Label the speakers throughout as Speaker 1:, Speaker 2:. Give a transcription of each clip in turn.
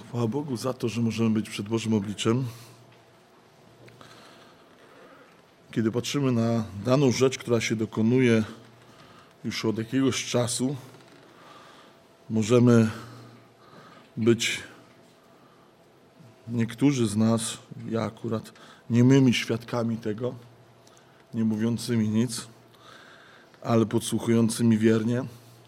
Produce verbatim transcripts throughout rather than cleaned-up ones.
Speaker 1: Chwała Bogu za to, że możemy być przed Bożym obliczem. Kiedy patrzymy na daną rzecz, która się dokonuje już od jakiegoś czasu, możemy być, niektórzy z nas, ja akurat, niemymi świadkami tego, nie mówiącymi nic, ale podsłuchującymi wiernie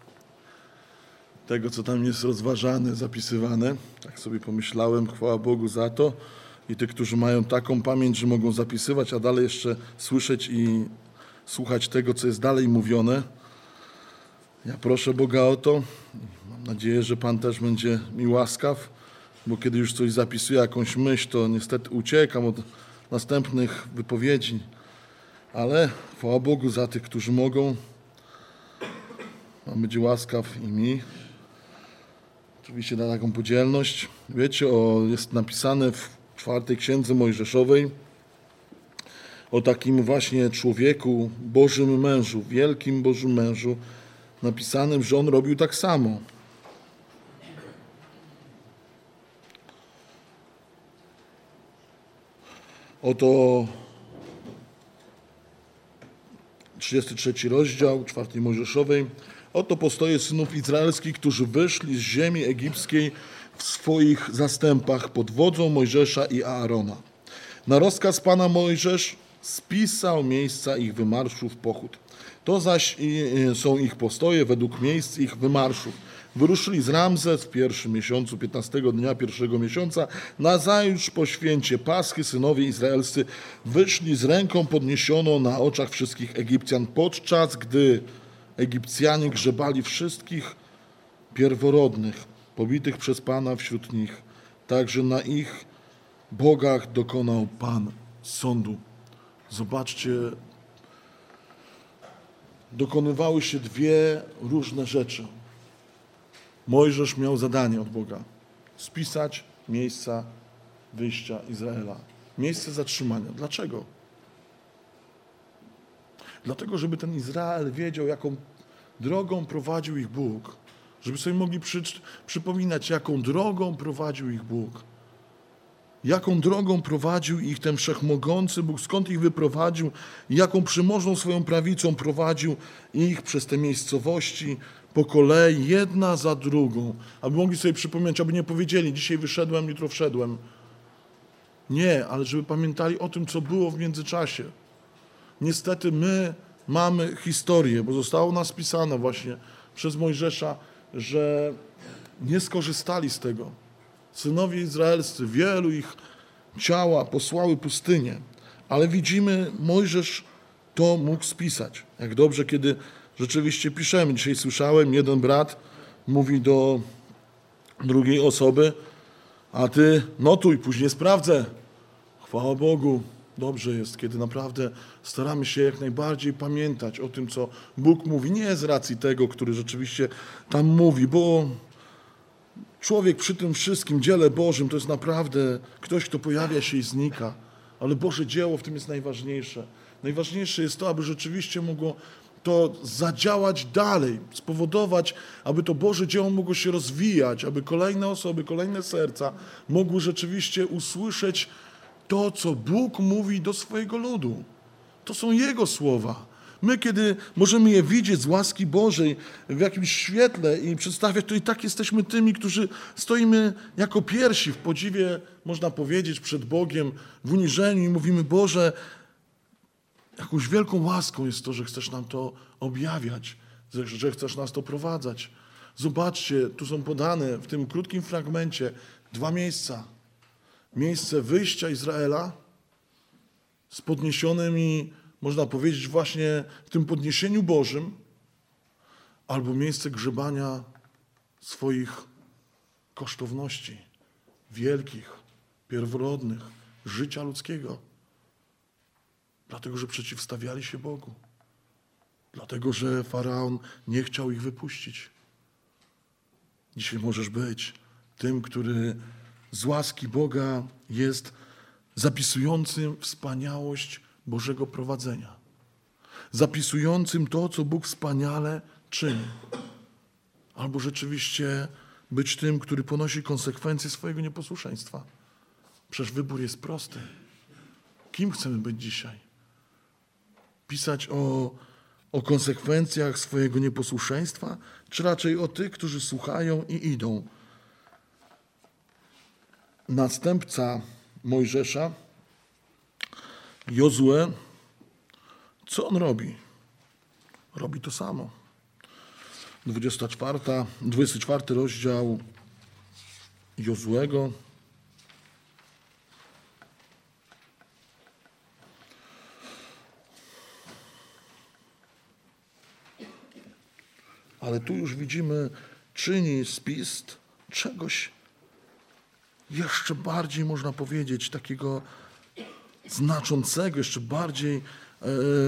Speaker 1: tego, co tam jest rozważane, zapisywane. Tak sobie pomyślałem, chwała Bogu za to. I tych, którzy mają taką pamięć, że mogą zapisywać, a dalej jeszcze słyszeć i słuchać tego, co jest dalej mówione. Ja proszę Boga o to. Mam nadzieję, że Pan też będzie mi łaskaw, bo kiedy już coś zapisuję, jakąś myśl, to niestety uciekam od następnych wypowiedzi. Ale chwała Bogu za tych, którzy mogą. Pan będzie łaskaw i mi. Oczywiście na taką podzielność. Wiecie, o, jest napisane w czwartej księdze Mojżeszowej o takim właśnie człowieku, Bożym mężu, wielkim Bożym mężu, napisanym, że on robił tak samo. Oto trzydziesty trzeci rozdział czwartej Mojżeszowej. Oto postoje synów izraelskich, którzy wyszli z ziemi egipskiej w swoich zastępach pod wodzą Mojżesza i Aarona. Na rozkaz Pana Mojżesz spisał miejsca ich wymarszu w pochód. To zaś są ich postoje według miejsc ich wymarszów. Wyruszyli z Ramzes w pierwszym miesiącu, piętnastego dnia pierwszego miesiąca. Nazajutrz po święcie Paschy synowie izraelscy wyszli z ręką podniesioną na oczach wszystkich Egipcjan, podczas gdy Egipcjanie grzebali wszystkich pierworodnych, pobitych przez Pana wśród nich. Także na ich bogach dokonał Pan sądu. Zobaczcie, dokonywały się dwie różne rzeczy. Mojżesz miał zadanie od Boga spisać miejsca wyjścia Izraela, miejsce zatrzymania. Dlaczego? Dlatego, żeby ten Izrael wiedział, jaką drogą prowadził ich Bóg. Żeby sobie mogli przy, przypominać, jaką drogą prowadził ich Bóg. Jaką drogą prowadził ich ten wszechmogący Bóg, skąd ich wyprowadził i jaką przymożną swoją prawicą prowadził ich przez te miejscowości po kolei, jedna za drugą. Aby mogli sobie przypomnieć, aby nie powiedzieli, dzisiaj wyszedłem, jutro wszedłem. Nie, ale żeby pamiętali o tym, co było w międzyczasie. Niestety my mamy historię, bo zostało nas pisane właśnie przez Mojżesza, że nie skorzystali z tego. Synowie izraelscy, wielu ich ciała posłały pustynię, ale widzimy, Mojżesz to mógł spisać. Jak dobrze, kiedy rzeczywiście piszemy. Dzisiaj słyszałem, jeden brat mówi do drugiej osoby, a ty notuj, później sprawdzę. Chwała Bogu. Dobrze jest, kiedy naprawdę staramy się jak najbardziej pamiętać o tym, co Bóg mówi. Nie z racji tego, który rzeczywiście tam mówi, bo człowiek przy tym wszystkim dziele Bożym to jest naprawdę ktoś, kto pojawia się i znika. Ale Boże dzieło w tym jest najważniejsze. Najważniejsze jest to, aby rzeczywiście mogło to zadziałać dalej, spowodować, aby to Boże dzieło mogło się rozwijać, aby kolejne osoby, kolejne serca mogły rzeczywiście usłyszeć to, co Bóg mówi do swojego ludu. To są Jego słowa. My, kiedy możemy je widzieć z łaski Bożej w jakimś świetle i przedstawiać, to i tak jesteśmy tymi, którzy stoimy jako pierwsi w podziwie, można powiedzieć, przed Bogiem, w uniżeniu i mówimy, Boże, jakąś wielką łaską jest to, że chcesz nam to objawiać, że chcesz nas to prowadzać. Zobaczcie, tu są podane w tym krótkim fragmencie dwa miejsca. Miejsce wyjścia Izraela z podniesionymi, można powiedzieć, właśnie w tym podniesieniu Bożym, albo miejsce grzebania swoich kosztowności, wielkich, pierworodnych, życia ludzkiego. Dlatego, że przeciwstawiali się Bogu. Dlatego, że Faraon nie chciał ich wypuścić. Dzisiaj możesz być tym, który z łaski Boga jest zapisującym wspaniałość Bożego prowadzenia. Zapisującym to, co Bóg wspaniale czyni. Albo rzeczywiście być tym, który ponosi konsekwencje swojego nieposłuszeństwa. Przecież wybór jest prosty. Kim chcemy być dzisiaj? Pisać o, o konsekwencjach swojego nieposłuszeństwa, czy raczej o tych, którzy słuchają i idą? Następca Mojżesza, Jozue, co on robi? Robi to samo. dwudziesty czwarty, dwudziesty czwarty rozdział Jozuego. Ale tu już widzimy, czyni spis czegoś jeszcze bardziej, można powiedzieć, takiego znaczącego, jeszcze bardziej, e,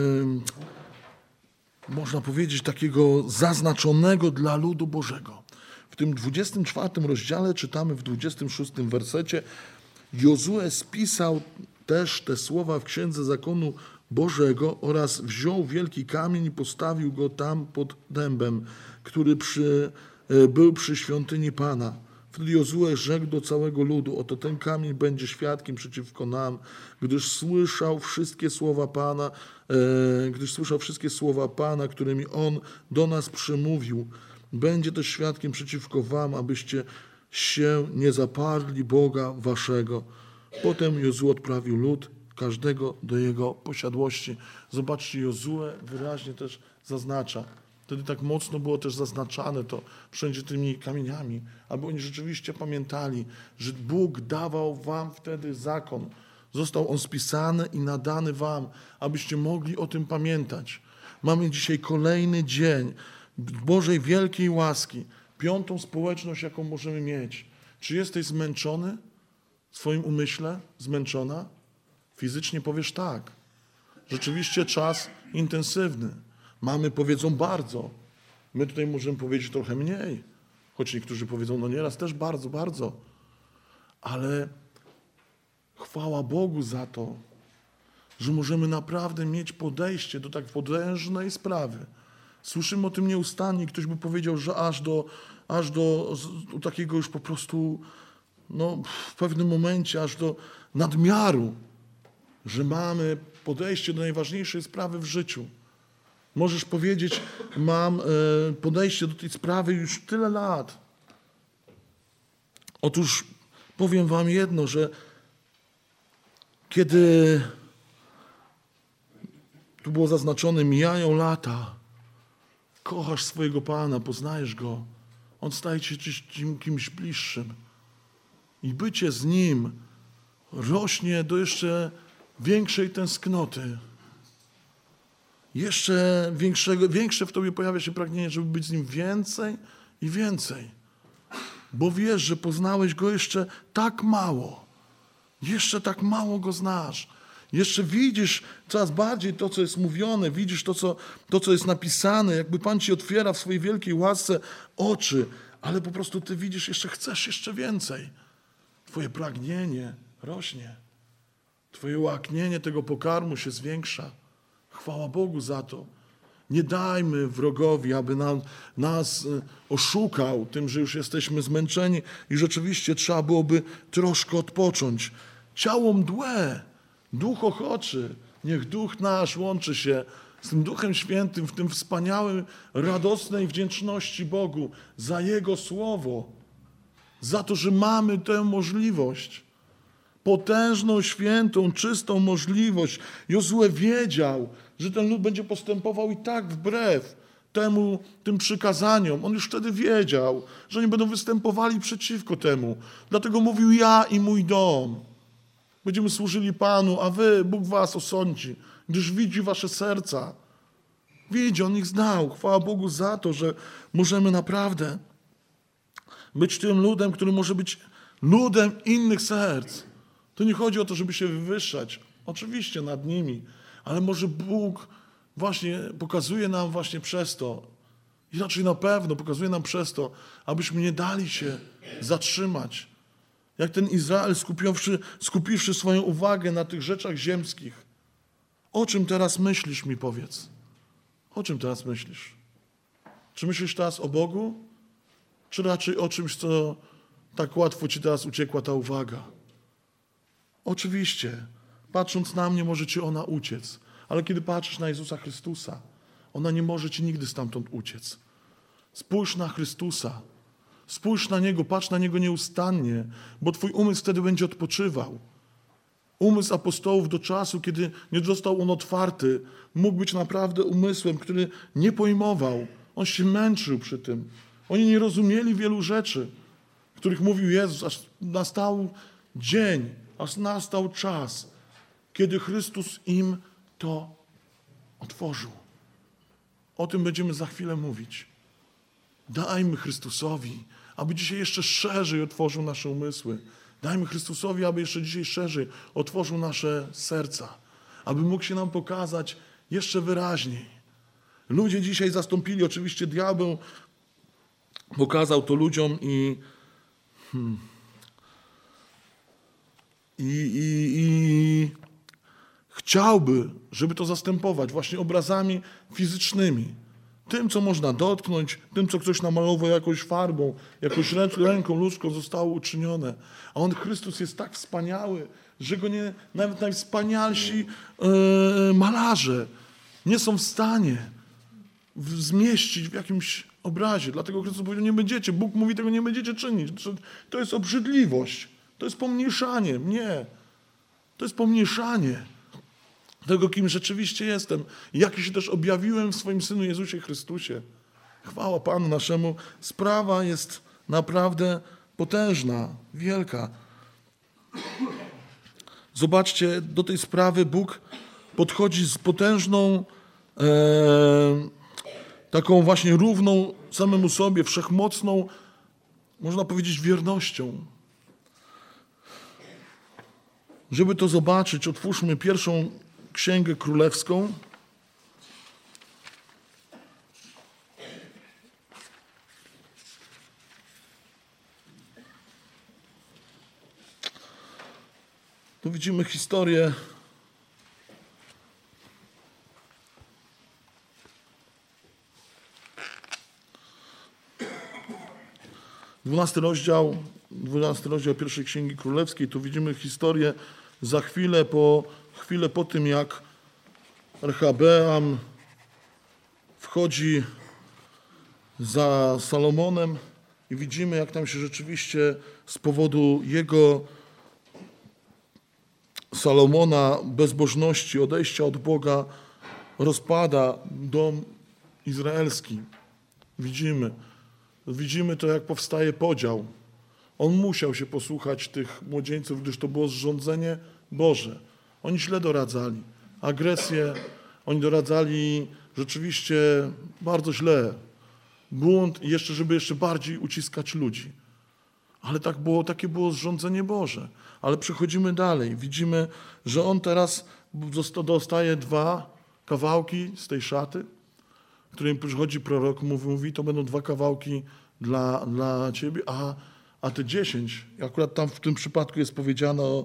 Speaker 1: można powiedzieć, takiego zaznaczonego dla ludu Bożego. W tym dwudziestym czwartym rozdziale czytamy w dwudziestym szóstym wersecie: Jozue spisał też te słowa w Księdze Zakonu Bożego oraz wziął wielki kamień i postawił go tam pod dębem, który przy, był przy świątyni Pana. Wtedy Jozue rzekł do całego ludu: oto ten kamień będzie świadkiem przeciwko nam, gdyż słyszał wszystkie słowa Pana, e, gdyż słyszał wszystkie słowa Pana, którymi On do nas przemówił. Będzie też świadkiem przeciwko wam, abyście się nie zaparli Boga waszego. Potem Jozue odprawił lud, każdego do jego posiadłości. Zobaczcie, Jozue wyraźnie też zaznacza. Wtedy tak mocno było też zaznaczane to wszędzie tymi kamieniami, aby oni rzeczywiście pamiętali, że Bóg dawał wam wtedy zakon. Został on spisany i nadany wam, abyście mogli o tym pamiętać. Mamy dzisiaj kolejny dzień Bożej wielkiej łaski, piątą społeczność, jaką możemy mieć. Czy jesteś zmęczony w swoim umyśle? Zmęczona? Fizycznie powiesz tak. Rzeczywiście czas intensywny. Mamy powiedzą bardzo. My tutaj możemy powiedzieć trochę mniej. Choć niektórzy powiedzą, no nieraz też bardzo, bardzo. Ale chwała Bogu za to, że możemy naprawdę mieć podejście do tak potężnej sprawy. Słyszymy o tym nieustannie. Ktoś by powiedział, że aż do, aż do, do takiego już po prostu, no, w pewnym momencie, aż do nadmiaru, że mamy podejście do najważniejszej sprawy w życiu. Możesz powiedzieć, mam e, podejście do tej sprawy już tyle lat. Otóż powiem wam jedno, że kiedy tu było zaznaczone, mijają lata, kochasz swojego Pana, poznajesz Go, On staje się kimś bliższym. I bycie z Nim rośnie do jeszcze większej tęsknoty. Jeszcze większego, większe w tobie pojawia się pragnienie, żeby być z Nim więcej i więcej. Bo wiesz, że poznałeś Go jeszcze tak mało. Jeszcze tak mało Go znasz. Jeszcze widzisz coraz bardziej to, co jest mówione, widzisz to co, to, co jest napisane, jakby Pan ci otwiera w swojej wielkiej łasce oczy, ale po prostu ty widzisz, jeszcze chcesz jeszcze więcej. Twoje pragnienie rośnie. Twoje łaknienie tego pokarmu się zwiększa. Chwała Bogu za to. Nie dajmy wrogowi, aby nam, nas oszukał tym, że już jesteśmy zmęczeni i rzeczywiście trzeba byłoby troszkę odpocząć. Ciało mdłe, duch ochoczy. Niech duch nasz łączy się z tym Duchem Świętym w tym wspaniałym, radosnej wdzięczności Bogu za Jego Słowo. Za to, że mamy tę możliwość. Potężną, świętą, czystą możliwość. Jozue wiedział, że ten lud będzie postępował i tak wbrew temu, tym przykazaniom. On już wtedy wiedział, że oni będą występowali przeciwko temu. Dlatego mówił: ja i mój dom będziemy służyli Panu, a wy, Bóg was osądzi, gdyż widzi wasze serca. Widzi, On ich znał. Chwała Bogu za to, że możemy naprawdę być tym ludem, który może być ludem innych serc. To nie chodzi o to, żeby się wywyższać. Oczywiście nad nimi. Ale może Bóg właśnie pokazuje nam właśnie przez to, i raczej na pewno pokazuje nam przez to, abyśmy nie dali się zatrzymać. Jak ten Izrael skupiwszy, skupiwszy swoją uwagę na tych rzeczach ziemskich. O czym teraz myślisz, mi powiedz? O czym teraz myślisz? Czy myślisz teraz o Bogu? czy raczej o czymś, co tak łatwo ci teraz uciekła ta uwaga? Oczywiście, patrząc na mnie, może ci ona uciec, ale kiedy patrzysz na Jezusa Chrystusa, ona nie może ci nigdy stamtąd uciec. Spójrz na Chrystusa, spójrz na Niego, patrz na Niego nieustannie, bo twój umysł wtedy będzie odpoczywał. Umysł apostołów do czasu, kiedy nie został on otwarty, mógł być naprawdę umysłem, który nie pojmował. On się męczył przy tym. Oni nie rozumieli wielu rzeczy, których mówił Jezus, aż nastał dzień, aż nastał czas, kiedy Chrystus im to otworzył. O tym będziemy za chwilę mówić. Dajmy Chrystusowi, aby dzisiaj jeszcze szerzej otworzył nasze umysły. Dajmy Chrystusowi, aby jeszcze dzisiaj szerzej otworzył nasze serca, aby mógł się nam pokazać jeszcze wyraźniej. Ludzie dzisiaj zastąpili, oczywiście diabeł pokazał to ludziom i, hmm, i, i, i chciałby, żeby to zastępować właśnie obrazami fizycznymi. Tym, co można dotknąć, tym, co ktoś namalował jakąś farbą, jakąś ręką ludzką zostało uczynione. A On, Chrystus, jest tak wspaniały, że Go nie, nawet najwspanialsi yy, malarze nie są w stanie w, zmieścić w jakimś obrazie. Dlatego Chrystus powiedział, nie będziecie, Bóg mówi, tego nie będziecie czynić. To jest obrzydliwość, to jest pomniejszanie. Nie, to jest pomniejszanie tego, kim rzeczywiście jestem. Jaki się też objawiłem w swoim Synu Jezusie Chrystusie. Chwała Panu naszemu. Sprawa jest naprawdę potężna, wielka. Zobaczcie, do tej sprawy Bóg podchodzi z potężną, e, taką właśnie równą samemu sobie, wszechmocną, można powiedzieć, wiernością. Żeby to zobaczyć, otwórzmy pierwszą Księgę Królewską. Tu widzimy historię dwunasty rozdział, dwunasty rozdział pierwszej Księgi Królewskiej. Tu widzimy historię za chwilę po Chwilę po tym, jak Rehabeam wchodzi za Salomonem i widzimy, jak tam się rzeczywiście z powodu jego Salomona bezbożności, odejścia od Boga rozpada dom izraelski. Widzimy. Widzimy to, jak powstaje podział. On musiał się posłuchać tych młodzieńców, gdyż to było zrządzenie Boże. Oni źle doradzali. Agresję, oni doradzali rzeczywiście bardzo źle. Bunt i jeszcze, żeby jeszcze bardziej uciskać ludzi. Ale tak było, takie było zrządzenie Boże. Ale przechodzimy dalej. Widzimy, że on teraz dostaje dwa kawałki z tej szaty, w której przychodzi prorok, mówi, mówi to będą dwa kawałki dla, dla ciebie, a, a te dziesięć, akurat tam w tym przypadku jest powiedziane o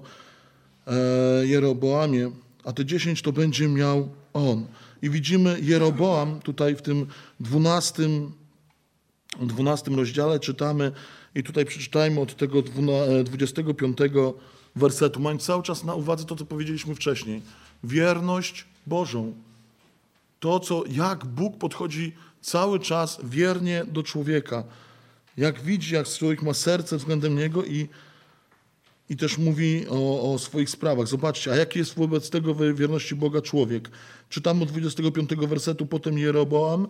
Speaker 1: Jeroboamie, a te dziesięć to będzie miał on. I widzimy Jeroboam tutaj w tym dwunastym, dwunastym rozdziale czytamy i tutaj przeczytajmy od tego dwudziestego piątego wersetu. Mając cały czas na uwadze to, co powiedzieliśmy wcześniej. Wierność Bożą. To, co, jak Bóg podchodzi cały czas wiernie do człowieka. Jak widzi, jak człowiek ma serce względem Niego i I też mówi o, o swoich sprawach. Zobaczcie, a jaki jest wobec tego w wierności Boga człowiek? Czytamy od dwudziestego piątego wersetu. Potem Jeroboam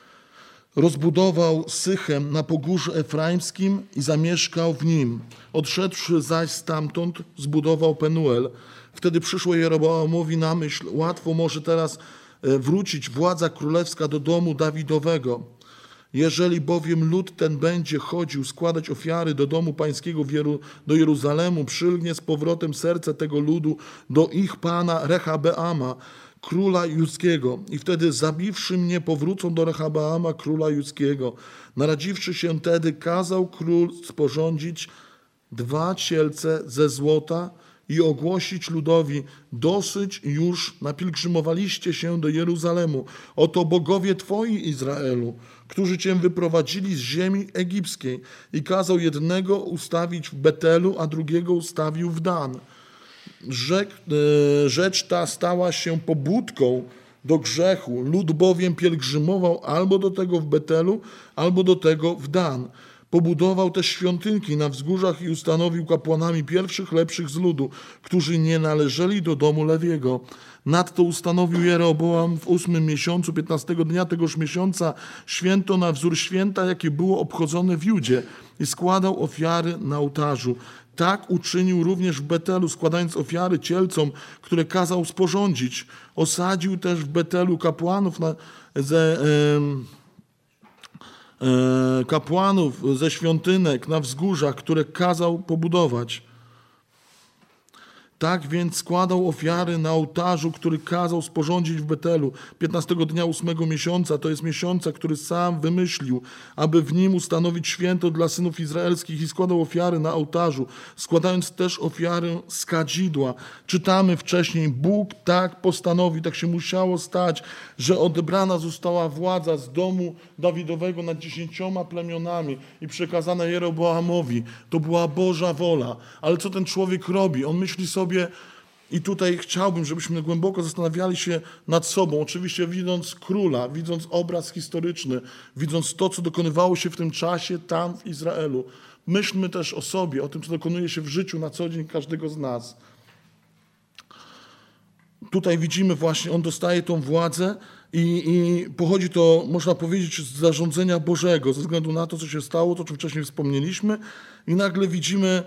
Speaker 1: rozbudował Sychem na pogórzu efraimskim i zamieszkał w nim. Odszedłszy zaś stamtąd, zbudował Penuel. Wtedy przyszło Jeroboamowi na myśl, łatwo może teraz wrócić władza królewska do domu Dawidowego. Jeżeli bowiem lud ten będzie chodził składać ofiary do domu pańskiego do Jeruzalemu, przylgnie z powrotem serce tego ludu do ich pana Rehabeama, króla judzkiego. I wtedy zabiwszy mnie powrócą do Rehabeama, króla judzkiego. Naradziwszy się tedy, kazał król sporządzić dwa cielce ze złota i ogłosić ludowi: dosyć już napielgrzymowaliście się do Jeruzalemu. Oto bogowie twoi, Izraelu, którzy cię wyprowadzili z ziemi egipskiej. I kazał jednego ustawić w Betelu, a drugiego ustawił w Dan. Rzecz, rzecz ta stała się pobudką do grzechu. Lud bowiem pielgrzymował albo do tego w Betelu, albo do tego w Dan. Pobudował też świątynki na wzgórzach i ustanowił kapłanami pierwszych lepszych z ludu, którzy nie należeli do domu Lewiego. Nadto ustanowił Jeroboam w ósmym miesiącu, piętnastego dnia tegoż miesiąca, święto na wzór święta, jakie było obchodzone w Judzie, i składał ofiary na ołtarzu. Tak uczynił również w Betelu, składając ofiary cielcom, które kazał sporządzić. Osadził też w Betelu kapłanów na, ze, e, e, kapłanów ze świątynek na wzgórzach, które kazał pobudować. Tak więc składał ofiary na ołtarzu, który kazał sporządzić w Betelu piętnastego dnia ósmego miesiąca, to jest miesiąca, który sam wymyślił, aby w nim ustanowić święto dla synów izraelskich, i składał ofiary na ołtarzu, składając też ofiarę z kadzidła. Czytamy wcześniej: Bóg tak postanowił, tak się musiało stać, że odebrana została władza z domu Dawidowego nad dziesięcioma plemionami i przekazana Jeroboamowi. To była Boża wola. Ale co ten człowiek robi? On myśli sobie, i tutaj chciałbym, żebyśmy głęboko zastanawiali się nad sobą, oczywiście widząc króla, widząc obraz historyczny, widząc to, co dokonywało się w tym czasie tam w Izraelu. Myślmy też o sobie, o tym, co dokonuje się w życiu na co dzień każdego z nas. Tutaj widzimy właśnie, on dostaje tą władzę i, i pochodzi to, można powiedzieć, z zarządzenia Bożego, ze względu na to, co się stało, to o czym wcześniej wspomnieliśmy, i nagle widzimy,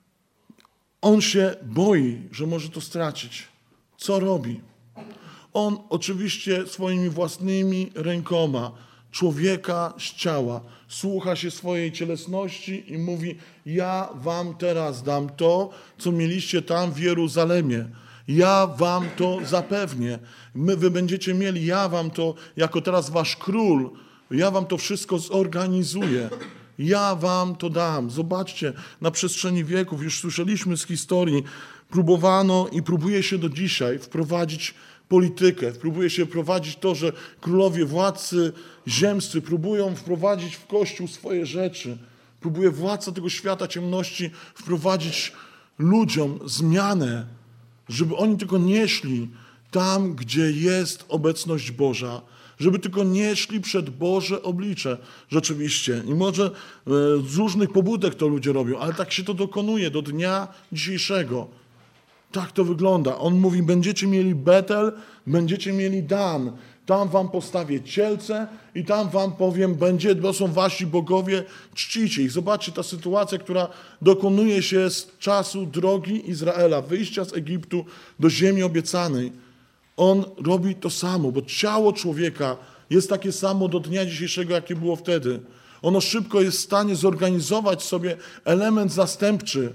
Speaker 1: on się boi, że może to stracić. Co robi? On oczywiście swoimi własnymi rękoma człowieka z ciała słucha się swojej cielesności i mówi: ja wam teraz dam to, co mieliście tam w Jeruzalemie. Ja wam to zapewnię. My, wy będziecie mieli, ja wam to, jako teraz wasz król, ja wam to wszystko zorganizuję. Ja wam to dam. Zobaczcie, na przestrzeni wieków, już słyszeliśmy z historii, próbowano i próbuje się do dzisiaj wprowadzić politykę, próbuje się wprowadzić to, że królowie, władcy ziemscy próbują wprowadzić w Kościół swoje rzeczy. Próbuje władca tego świata ciemności wprowadzić ludziom zmianę, żeby oni tylko nie szli tam, gdzie jest obecność Boża. Żeby tylko nie szli przed Boże oblicze. Rzeczywiście. I może z różnych pobudek to ludzie robią, ale tak się to dokonuje do dnia dzisiejszego. Tak to wygląda. On mówi: będziecie mieli Betel, będziecie mieli Dan. Tam wam postawię cielce i tam wam powiem, będzie, bo są wasi bogowie, czcicie ich. Zobaczcie, ta sytuacja, która dokonuje się z czasu drogi Izraela, wyjścia z Egiptu do ziemi obiecanej. On robi to samo, bo ciało człowieka jest takie samo do dnia dzisiejszego, jakie było wtedy. Ono szybko jest w stanie zorganizować sobie element zastępczy.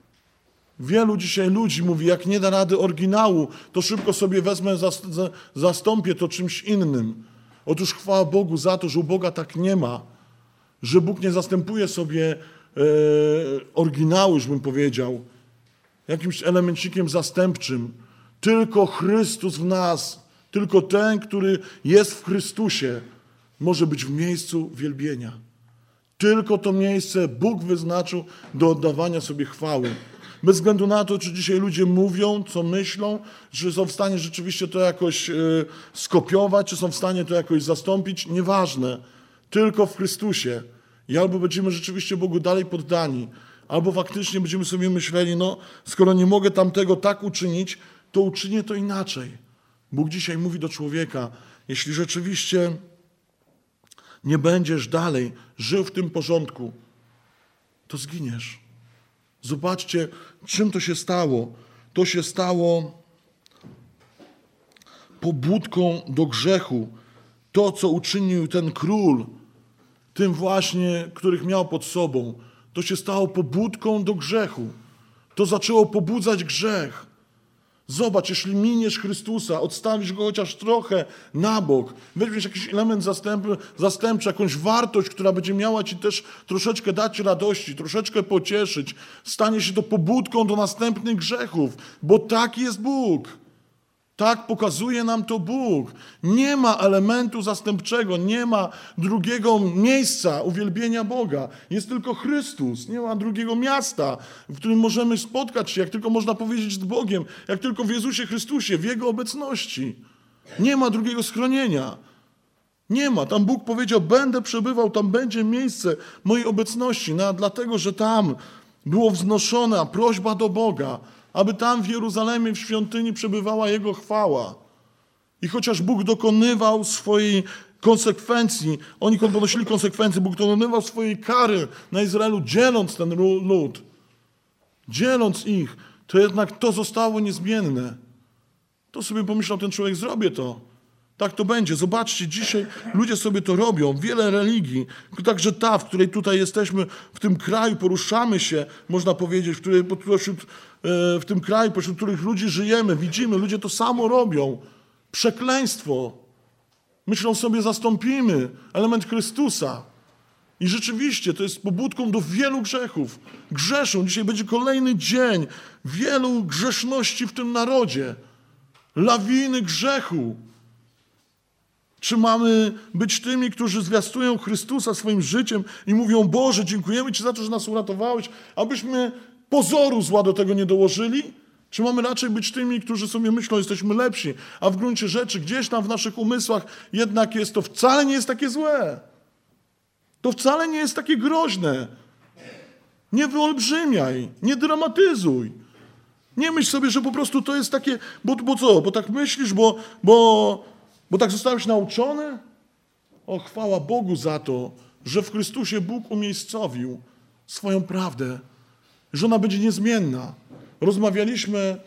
Speaker 1: Wielu dzisiaj ludzi mówi: jak nie da rady oryginału, to szybko sobie wezmę, zastąpię to czymś innym. Otóż chwała Bogu za to, że u Boga tak nie ma. Że Bóg nie zastępuje sobie e, oryginału, już bym powiedział, jakimś elemencikiem zastępczym. Tylko Chrystus w nas, tylko ten, który jest w Chrystusie, może być w miejscu wielbienia. Tylko to miejsce Bóg wyznaczył do oddawania sobie chwały. Bez względu na to, czy dzisiaj ludzie mówią, co myślą, czy są w stanie rzeczywiście to jakoś y, skopiować, czy są w stanie to jakoś zastąpić, nieważne. Tylko w Chrystusie. I albo będziemy rzeczywiście Bogu dalej poddani, albo faktycznie będziemy sobie myśleli: no, skoro nie mogę tamtego tak uczynić, to uczynię to inaczej. Bóg dzisiaj mówi do człowieka: jeśli rzeczywiście nie będziesz dalej żył w tym porządku, to zginiesz. Zobaczcie, czym to się stało. To się stało pobudką do grzechu. To, co uczynił ten król, tym właśnie, których miał pod sobą, to się stało pobudką do grzechu. To zaczęło pobudzać grzech. Zobacz, jeśli miniesz Chrystusa, odstawisz Go chociaż trochę na bok, weźmiesz jakiś element zastępczy, zastępczy, jakąś wartość, która będzie miała Ci też troszeczkę dać radości, troszeczkę pocieszyć, stanie się to pobudką do następnych grzechów, bo taki jest Bóg. Tak pokazuje nam to Bóg. Nie ma elementu zastępczego, nie ma drugiego miejsca uwielbienia Boga. Jest tylko Chrystus. Nie ma drugiego miasta, w którym możemy spotkać się, jak tylko można powiedzieć z Bogiem, jak tylko w Jezusie Chrystusie, w Jego obecności. Nie ma drugiego schronienia. Nie ma. Tam Bóg powiedział, będę przebywał, tam będzie miejsce mojej obecności. No, dlatego, że tam była wznoszona prośba do Boga, aby tam w Jeruzalemie, w świątyni przebywała Jego chwała. I chociaż Bóg dokonywał swojej konsekwencji, oni ponosili konsekwencje, Bóg dokonywał swojej kary na Izraelu, dzieląc ten lud, dzieląc ich, to jednak to zostało niezmienne. To sobie pomyślał ten człowiek, zrobię to. Tak to będzie. Zobaczcie, dzisiaj ludzie sobie to robią. Wiele religii, także ta, w której tutaj jesteśmy, w tym kraju, poruszamy się, można powiedzieć, w, której, pośród, w tym kraju, pośród których ludzi żyjemy, widzimy, ludzie to samo robią. Przekleństwo. Myślą sobie, zastąpimy element Chrystusa. I rzeczywiście to jest pobudką do wielu grzechów. Grzeszą. Dzisiaj będzie kolejny dzień wielu grzeszności w tym narodzie. Lawiny grzechu. Czy mamy być tymi, którzy zwiastują Chrystusa swoim życiem i mówią, Boże, dziękujemy Ci za to, że nas uratowałeś, abyśmy pozoru zła do tego nie dołożyli? Czy mamy raczej być tymi, którzy sobie myślą, jesteśmy lepsi, a w gruncie rzeczy gdzieś tam w naszych umysłach jednak jest to wcale nie jest takie złe. To wcale nie jest takie groźne. Nie wyolbrzymiaj, nie dramatyzuj. Nie myśl sobie, że po prostu to jest takie, bo, bo co, bo tak myślisz, bo, bo, bo tak zostałeś nauczony? O, chwała Bogu za to, że w Chrystusie Bóg umiejscowił swoją prawdę, że ona będzie niezmienna. Rozmawialiśmy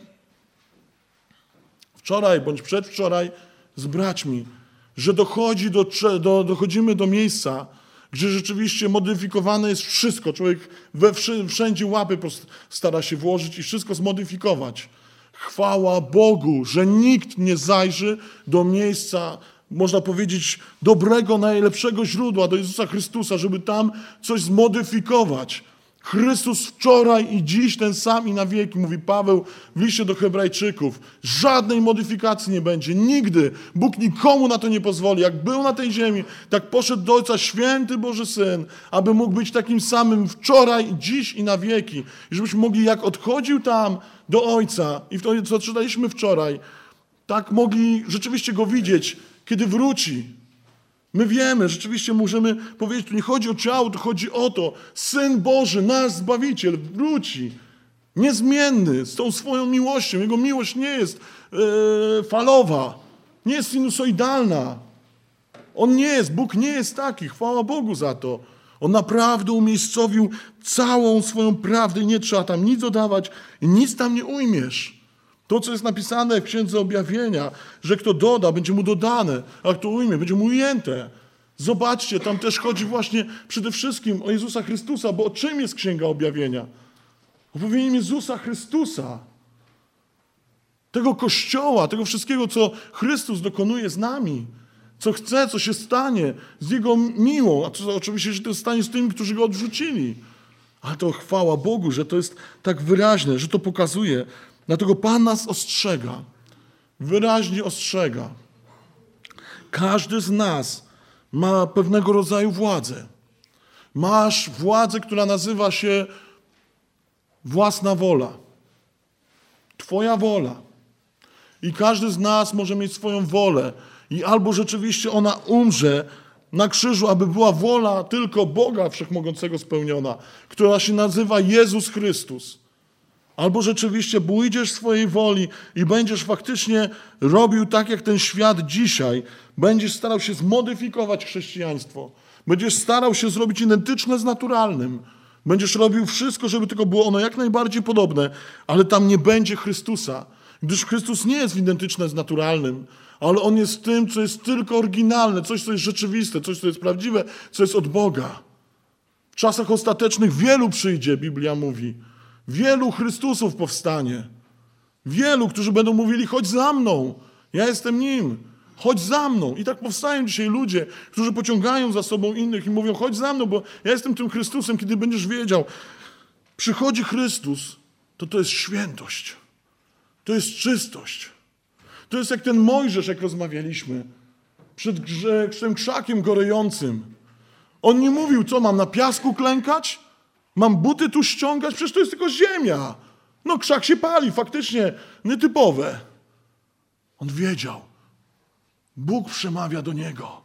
Speaker 1: wczoraj bądź przedwczoraj z braćmi, że dochodzi do, do, dochodzimy do miejsca, gdzie rzeczywiście modyfikowane jest wszystko. Człowiek we wszędzie łapy stara się włożyć i wszystko zmodyfikować. Chwała Bogu, że nikt nie zajrzy do miejsca, można powiedzieć, dobrego, najlepszego źródła, do Jezusa Chrystusa, żeby tam coś zmodyfikować. Chrystus wczoraj i dziś ten sam i na wieki, mówi Paweł w liście do Hebrajczyków. Żadnej modyfikacji nie będzie, nigdy. Bóg nikomu na to nie pozwoli. Jak był na tej ziemi, tak poszedł do Ojca święty Boży Syn, aby mógł być takim samym wczoraj, dziś i na wieki. I żebyśmy mogli, jak odchodził tam do Ojca i w to, co czytaliśmy wczoraj, tak mogli rzeczywiście Go widzieć, kiedy wróci. My wiemy, rzeczywiście możemy powiedzieć, tu nie chodzi o ciało, tu chodzi o to. Syn Boży, nasz Zbawiciel, wróci. Niezmienny, z tą swoją miłością. Jego miłość nie jest yy, falowa, nie jest sinusoidalna. On nie jest, Bóg nie jest taki, chwała Bogu za to. On naprawdę umiejscowił całą swoją prawdę i nie trzeba tam nic dodawać i nic tam nie ujmiesz. To, co jest napisane w Księdze Objawienia, że kto doda, będzie mu dodane, a kto ujmie, będzie mu ujęte. Zobaczcie, tam też chodzi właśnie przede wszystkim o Jezusa Chrystusa, bo o czym jest Księga Objawienia? Objawieniem Jezusa Chrystusa. Tego Kościoła, tego wszystkiego, co Chrystus dokonuje z nami. Co chce, co się stanie z Jego miłą, a co oczywiście się to stanie z tymi, którzy Go odrzucili. Ale to chwała Bogu, że to jest tak wyraźne, że to pokazuje. Dlatego Pan nas ostrzega, wyraźnie ostrzega. Każdy z nas ma pewnego rodzaju władzę. Masz władzę, która nazywa się własna wola. Twoja wola. I każdy z nas może mieć swoją wolę. I albo rzeczywiście ona umrze na krzyżu, aby była wola tylko Boga Wszechmogącego spełniona, która się nazywa Jezus Chrystus. Albo rzeczywiście pójdziesz swojej woli i będziesz faktycznie robił tak, jak ten świat dzisiaj. Będziesz starał się zmodyfikować chrześcijaństwo. Będziesz starał się zrobić identyczne z naturalnym. Będziesz robił wszystko, żeby tylko było ono jak najbardziej podobne, ale tam nie będzie Chrystusa. Gdyż Chrystus nie jest identyczny z naturalnym, ale On jest tym, co jest tylko oryginalne, coś, co jest rzeczywiste, coś, co jest prawdziwe, co jest od Boga. W czasach ostatecznych wielu przyjdzie, Biblia mówi. Wielu Chrystusów powstanie. Wielu, którzy będą mówili, chodź za mną, ja jestem nim, chodź za mną. I tak powstają dzisiaj ludzie, którzy pociągają za sobą innych i mówią, chodź za mną, bo ja jestem tym Chrystusem, kiedy będziesz wiedział. Przychodzi Chrystus, to to jest świętość, to jest czystość. To jest jak ten Mojżesz, jak rozmawialiśmy, przed grze, tym krzakiem gorejącym. On nie mówił, co mam na piasku klękać? Mam buty tu ściągać? Przecież to jest tylko ziemia. No krzak się pali, faktycznie nietypowe. On wiedział. Bóg przemawia do niego.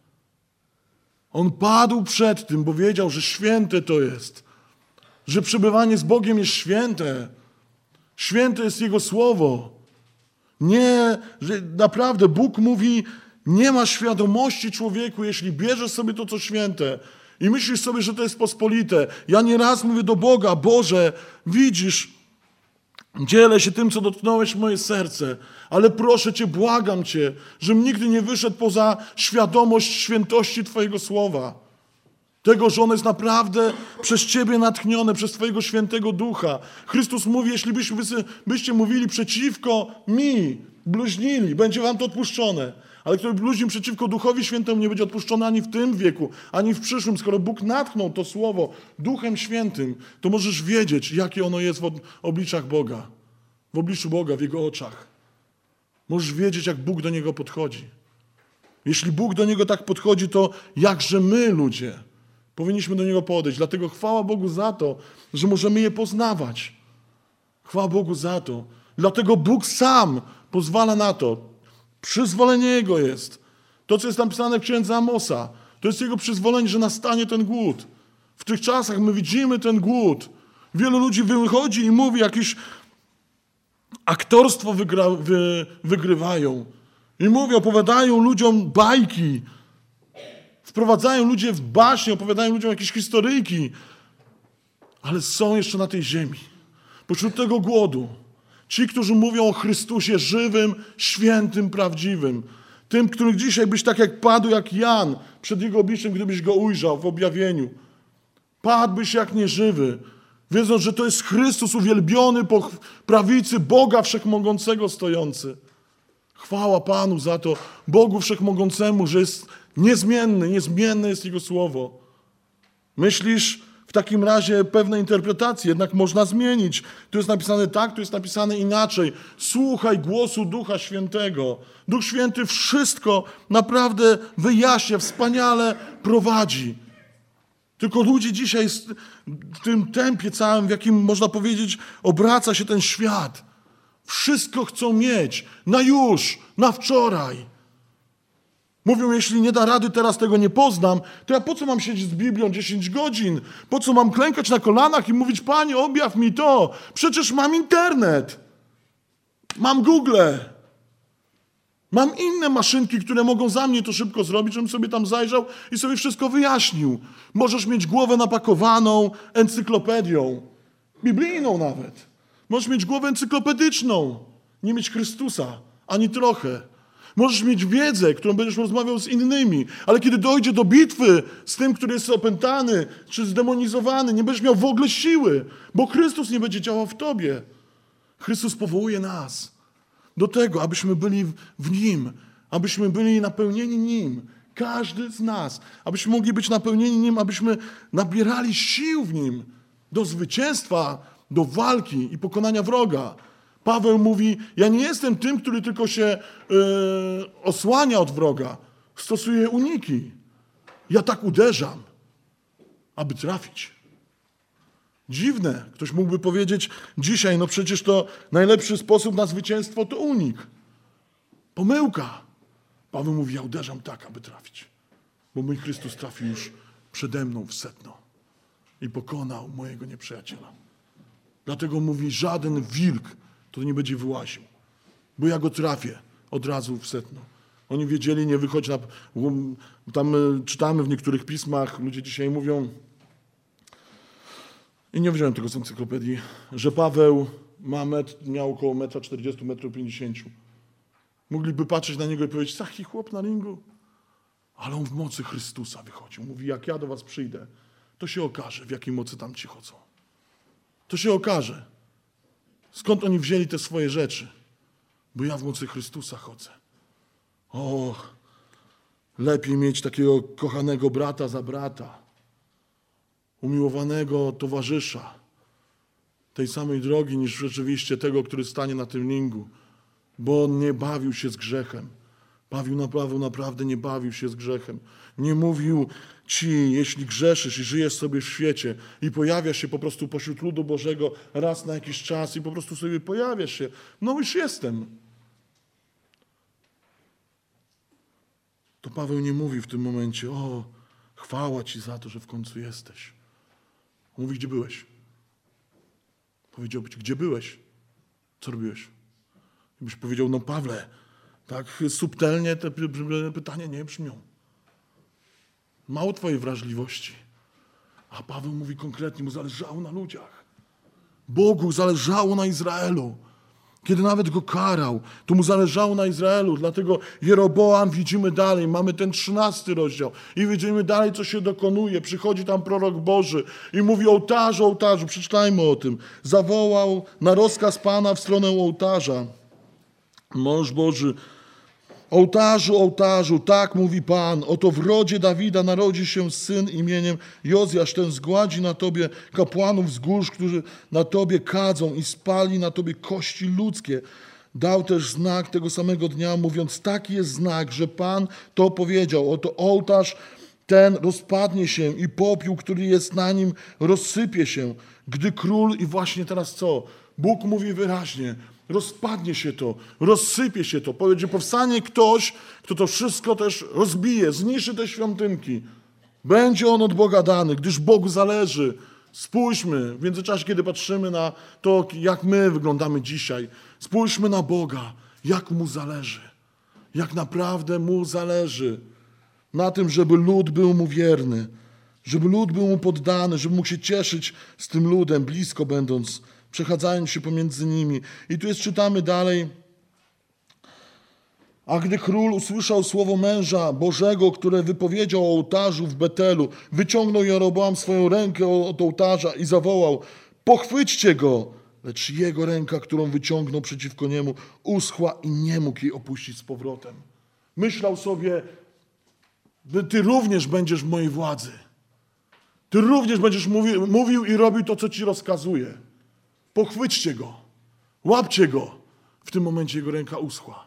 Speaker 1: On padł przed tym, bo wiedział, że święte to jest. Że przebywanie z Bogiem jest święte. Święte jest Jego Słowo. Nie, że naprawdę Bóg mówi, nie ma świadomości człowieku, jeśli bierzesz sobie to, co święte i myślisz sobie, że to jest pospolite. Ja nieraz mówię do Boga, Boże, widzisz, dzielę się tym, co dotknąłeś w moje serce, ale proszę Cię, błagam Cię, żebym nigdy nie wyszedł poza świadomość świętości Twojego Słowa. Tego, że ono jest naprawdę przez Ciebie natchnione, przez Twojego Świętego Ducha. Chrystus mówi, jeśli byście, byście mówili przeciwko mi, bluźnili, będzie wam to odpuszczone. Ale kto bluźni przeciwko Duchowi Świętemu, nie będzie odpuszczony ani w tym wieku, ani w przyszłym. Skoro Bóg natchnął to Słowo Duchem Świętym, to możesz wiedzieć, jakie ono jest w obliczach Boga. W obliczu Boga, w Jego oczach. Możesz wiedzieć, jak Bóg do Niego podchodzi. Jeśli Bóg do Niego tak podchodzi, to jakże my, ludzie, powinniśmy do Niego podejść. Dlatego chwała Bogu za to, że możemy je poznawać. Chwała Bogu za to. Dlatego Bóg sam pozwala na to. Przyzwolenie Jego jest. To, co jest napisane w księdze Amosa, to jest Jego przyzwolenie, że nastanie ten głód. W tych czasach my widzimy ten głód. Wielu ludzi wychodzi i mówi, jakieś aktorstwo wygra, wy, wygrywają. I mówią, opowiadają ludziom bajki. Wprowadzają ludzie w baśnie, opowiadają ludziom jakieś historyjki. Ale są jeszcze na tej ziemi. Pośród tego głodu. Ci, którzy mówią o Chrystusie żywym, świętym, prawdziwym. Tym, których dzisiaj byś tak jak padł jak Jan przed Jego obliczem, gdybyś Go ujrzał w objawieniu. Padłbyś jak nieżywy, wiedząc, że to jest Chrystus uwielbiony po prawicy Boga Wszechmogącego stojący. Chwała Panu za to, Bogu Wszechmogącemu, że jest niezmienny, niezmienne jest Jego Słowo. Myślisz, w takim razie pewne interpretacje jednak można zmienić. Tu jest napisane tak, tu jest napisane inaczej. Słuchaj głosu Ducha Świętego. Duch Święty wszystko naprawdę wyjaśnia, wspaniale prowadzi. Tylko ludzie dzisiaj w tym tempie całym, w jakim można powiedzieć, obraca się ten świat. Wszystko chcą mieć na już, na wczoraj. Mówią, jeśli nie da rady, teraz tego nie poznam, to ja po co mam siedzieć z Biblią dziesięć godzin? Po co mam klękać na kolanach i mówić, Panie, objaw mi to? Przecież mam internet. Mam Google. Mam inne maszynki, które mogą za mnie to szybko zrobić, żebym sobie tam zajrzał i sobie wszystko wyjaśnił. Możesz mieć głowę napakowaną encyklopedią. Biblijną nawet. Możesz mieć głowę encyklopedyczną. Nie mieć Chrystusa. Ani trochę. Możesz mieć wiedzę, którą będziesz rozmawiał z innymi, ale kiedy dojdzie do bitwy z tym, który jest opętany czy zdemonizowany, nie będziesz miał w ogóle siły, bo Chrystus nie będzie działał w tobie. Chrystus powołuje nas do tego, abyśmy byli w Nim, abyśmy byli napełnieni Nim. Każdy z nas, abyśmy mogli być napełnieni Nim, abyśmy nabierali sił w Nim do zwycięstwa, do walki i pokonania wroga. Paweł mówi, ja nie jestem tym, który tylko się yy, osłania od wroga. Stosuję uniki. Ja tak uderzam, aby trafić. Dziwne. Ktoś mógłby powiedzieć dzisiaj, no przecież to najlepszy sposób na zwycięstwo to unik. Pomyłka. Paweł mówi, ja uderzam tak, aby trafić. Bo mój Chrystus trafił już przede mną w sedno i pokonał mojego nieprzyjaciela. Dlatego mówi, żaden wilk to nie będzie wyłaził, bo ja go trafię od razu w sedno. Oni wiedzieli, nie wychodź na... Tam czytamy w niektórych pismach, ludzie dzisiaj mówią, i nie wziąłem tego z encyklopedii, że Paweł ma metr, miał około metra czterdziestu, metra pięćdziesięciu. Mogliby patrzeć na niego i powiedzieć, taki chłop na ringu. Ale on w mocy Chrystusa wychodził. Mówi, jak ja do was przyjdę, to się okaże, w jakiej mocy tam ci chodzą. To się okaże. Skąd oni wzięli te swoje rzeczy? Bo ja w mocy Chrystusa chodzę. O, lepiej mieć takiego kochanego brata za brata, umiłowanego towarzysza tej samej drogi, niż rzeczywiście tego, który stanie na tym ringu, bo on nie bawił się z grzechem. Bawił naprawdę, naprawdę nie bawił się z grzechem. Nie mówił ci, jeśli grzeszysz i żyjesz sobie w świecie i pojawiasz się po prostu pośród ludu Bożego raz na jakiś czas i po prostu sobie pojawiasz się, no już jestem. To Paweł nie mówi w tym momencie, o, chwała Ci za to, że w końcu jesteś. On mówi, gdzie byłeś? Powiedziałby Ci, gdzie byłeś? Co robiłeś? I byś powiedział, no Pawle, tak subtelnie te pytania nie brzmią. Mało Twojej wrażliwości. A Paweł mówi konkretnie, mu zależało na ludziach. Bogu zależało na Izraelu. Kiedy nawet go karał, to mu zależało na Izraelu. Dlatego Jeroboam widzimy dalej. Mamy ten trzynasty rozdział. I widzimy dalej, co się dokonuje. Przychodzi tam prorok Boży i mówi ołtarzu, ołtarzu. Przeczytajmy o tym. Zawołał na rozkaz Pana w stronę ołtarza. Mąż Boży. Ołtarzu, ołtarzu, tak mówi Pan, oto w rodzie Dawida narodzi się syn imieniem Jozjasz, ten zgładzi na tobie kapłanów wzgórz, którzy na tobie kadzą i spali na tobie kości ludzkie. Dał też znak tego samego dnia, mówiąc, taki jest znak, że Pan to powiedział, oto ołtarz ten rozpadnie się i popiół, który jest na nim, rozsypie się, gdy król i właśnie teraz co? Bóg mówi wyraźnie, rozpadnie się to, rozsypie się to. Powie, że powstanie ktoś, kto to wszystko też rozbije, zniszczy te świątynki. Będzie on od Boga dany, gdyż Bogu zależy. Spójrzmy w międzyczasie, kiedy patrzymy na to, jak my wyglądamy dzisiaj. Spójrzmy na Boga, jak Mu zależy. Jak naprawdę Mu zależy. Na tym, żeby lud był Mu wierny. Żeby lud był Mu poddany, żeby mógł się cieszyć z tym ludem, blisko będąc, przechadzając się pomiędzy nimi. I tu jest, czytamy dalej. A gdy król usłyszał słowo męża Bożego, które wypowiedział o ołtarzu w Betelu, wyciągnął Jeroboam swoją rękę od ołtarza i zawołał, pochwyćcie go! Lecz jego ręka, którą wyciągnął przeciwko niemu, uschła i nie mógł jej opuścić z powrotem. Myślał sobie, ty również będziesz w mojej władzy. Ty również będziesz mówił, mówił i robił to, co ci rozkazuje. Pochwyćcie go, łapcie go. W tym momencie jego ręka uschła.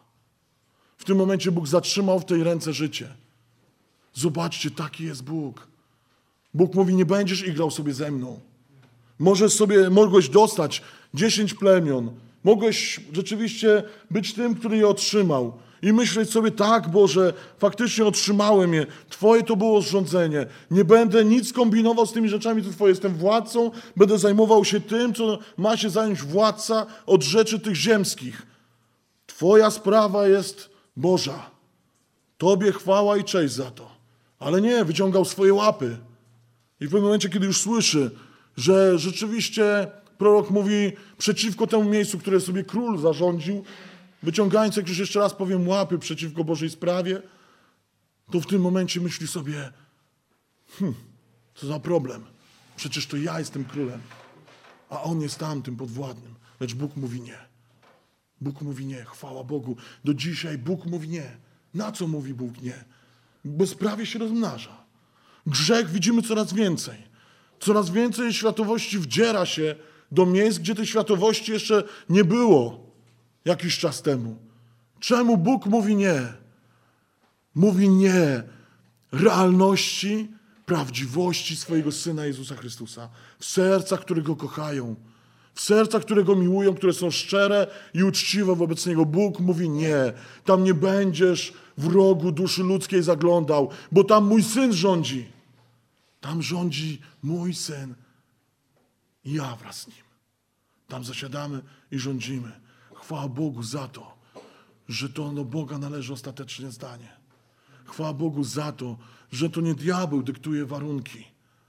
Speaker 1: W tym momencie Bóg zatrzymał w tej ręce życie. Zobaczcie, taki jest Bóg. Bóg mówi, nie będziesz igrał sobie ze mną. Możesz sobie, mogłeś dostać dziesięć plemion. Mogłeś rzeczywiście być tym, który je otrzymał. I myśleć sobie, tak Boże, faktycznie otrzymałem je. Twoje to było zrządzenie. Nie będę nic kombinował z tymi rzeczami, co Twoje. Jestem władcą. Będę zajmował się tym, co ma się zająć władca od rzeczy tych ziemskich. Twoja sprawa jest Boża. Tobie chwała i cześć za to. Ale nie, wyciągał swoje łapy. I w pewnym momencie, kiedy już słyszy, że rzeczywiście prorok mówi przeciwko temu miejscu, które sobie król zarządził, wyciągając, jak już jeszcze raz powiem, łapy przeciwko Bożej sprawie, to w tym momencie myśli sobie, hm, co za problem. Przecież to ja jestem królem, a on jest tamtym podwładnym. Lecz Bóg mówi nie. Bóg mówi nie, chwała Bogu. Do dzisiaj Bóg mówi nie. Na co mówi Bóg nie? Bezprawie się rozmnaża. Grzech widzimy coraz więcej. Coraz więcej światowości wdziera się do miejsc, gdzie tej światowości jeszcze nie było jakiś czas temu. Czemu Bóg mówi nie? Mówi nie realności, prawdziwości swojego Syna Jezusa Chrystusa. W sercach, które Go kochają. W sercach, które Go miłują, które są szczere i uczciwe wobec Niego. Bóg mówi nie. Tam nie będziesz w rogu duszy ludzkiej zaglądał, bo tam mój Syn rządzi. Tam rządzi mój Syn i ja wraz z Nim. Tam zasiadamy i rządzimy. Chwała Bogu za to, że to do Boga należy ostateczne zdanie. Chwała Bogu za to, że to nie diabeł dyktuje warunki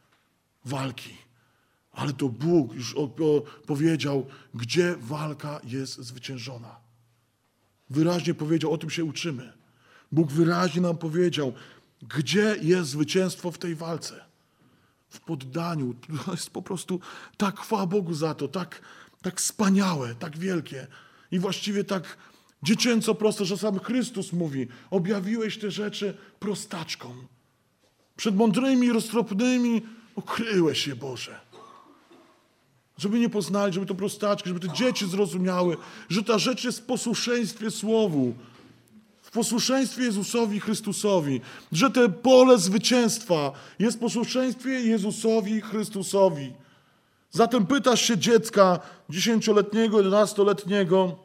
Speaker 1: walki, ale to Bóg już powiedział, gdzie walka jest zwyciężona. Wyraźnie powiedział, o tym się uczymy. Bóg wyraźnie nam powiedział, gdzie jest zwycięstwo w tej walce. W poddaniu. To jest po prostu tak, chwała Bogu za to, tak, tak wspaniałe, tak wielkie i właściwie tak dziecięco proste, że sam Chrystus mówi, objawiłeś te rzeczy prostaczkom. Przed mądrymi, roztropnymi ukryłeś je, Boże. Żeby nie poznali, żeby to prostaczki, żeby te dzieci zrozumiały, że ta rzecz jest w posłuszeństwie Słowu, w posłuszeństwie Jezusowi Chrystusowi, że te pole zwycięstwa jest w posłuszeństwie Jezusowi Chrystusowi. Zatem pytasz się dziecka dziesięcioletniego, jedenastoletniego,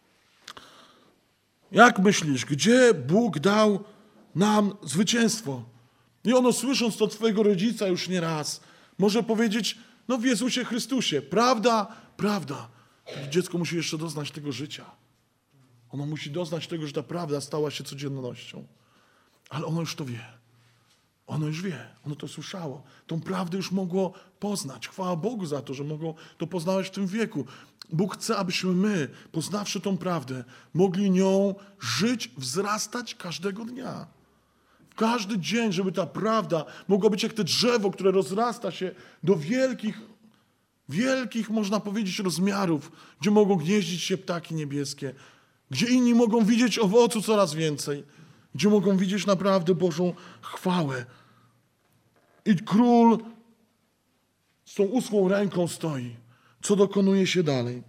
Speaker 1: jak myślisz, gdzie Bóg dał nam zwycięstwo? I ono, słysząc to od swojego rodzica już nie raz, może powiedzieć, no w Jezusie Chrystusie. Prawda? Prawda. Dziecko musi jeszcze doznać tego życia. Ono musi doznać tego, że ta prawda stała się codziennością. Ale ono już to wie. Ono już wie. Ono to słyszało. Tą prawdę już mogło poznać. Chwała Bogu za to, że mogło to poznawać w tym wieku. Bóg chce, abyśmy my, poznawszy tą prawdę, mogli nią żyć, wzrastać każdego dnia. Każdy dzień, żeby ta prawda mogła być jak to drzewo, które rozrasta się do wielkich, wielkich, można powiedzieć, rozmiarów, gdzie mogą gnieździć się ptaki niebieskie, gdzie inni mogą widzieć owocu coraz więcej, gdzie mogą widzieć naprawdę Bożą chwałę. I król z tą uschłą ręką stoi. Co dokonuje się dalej?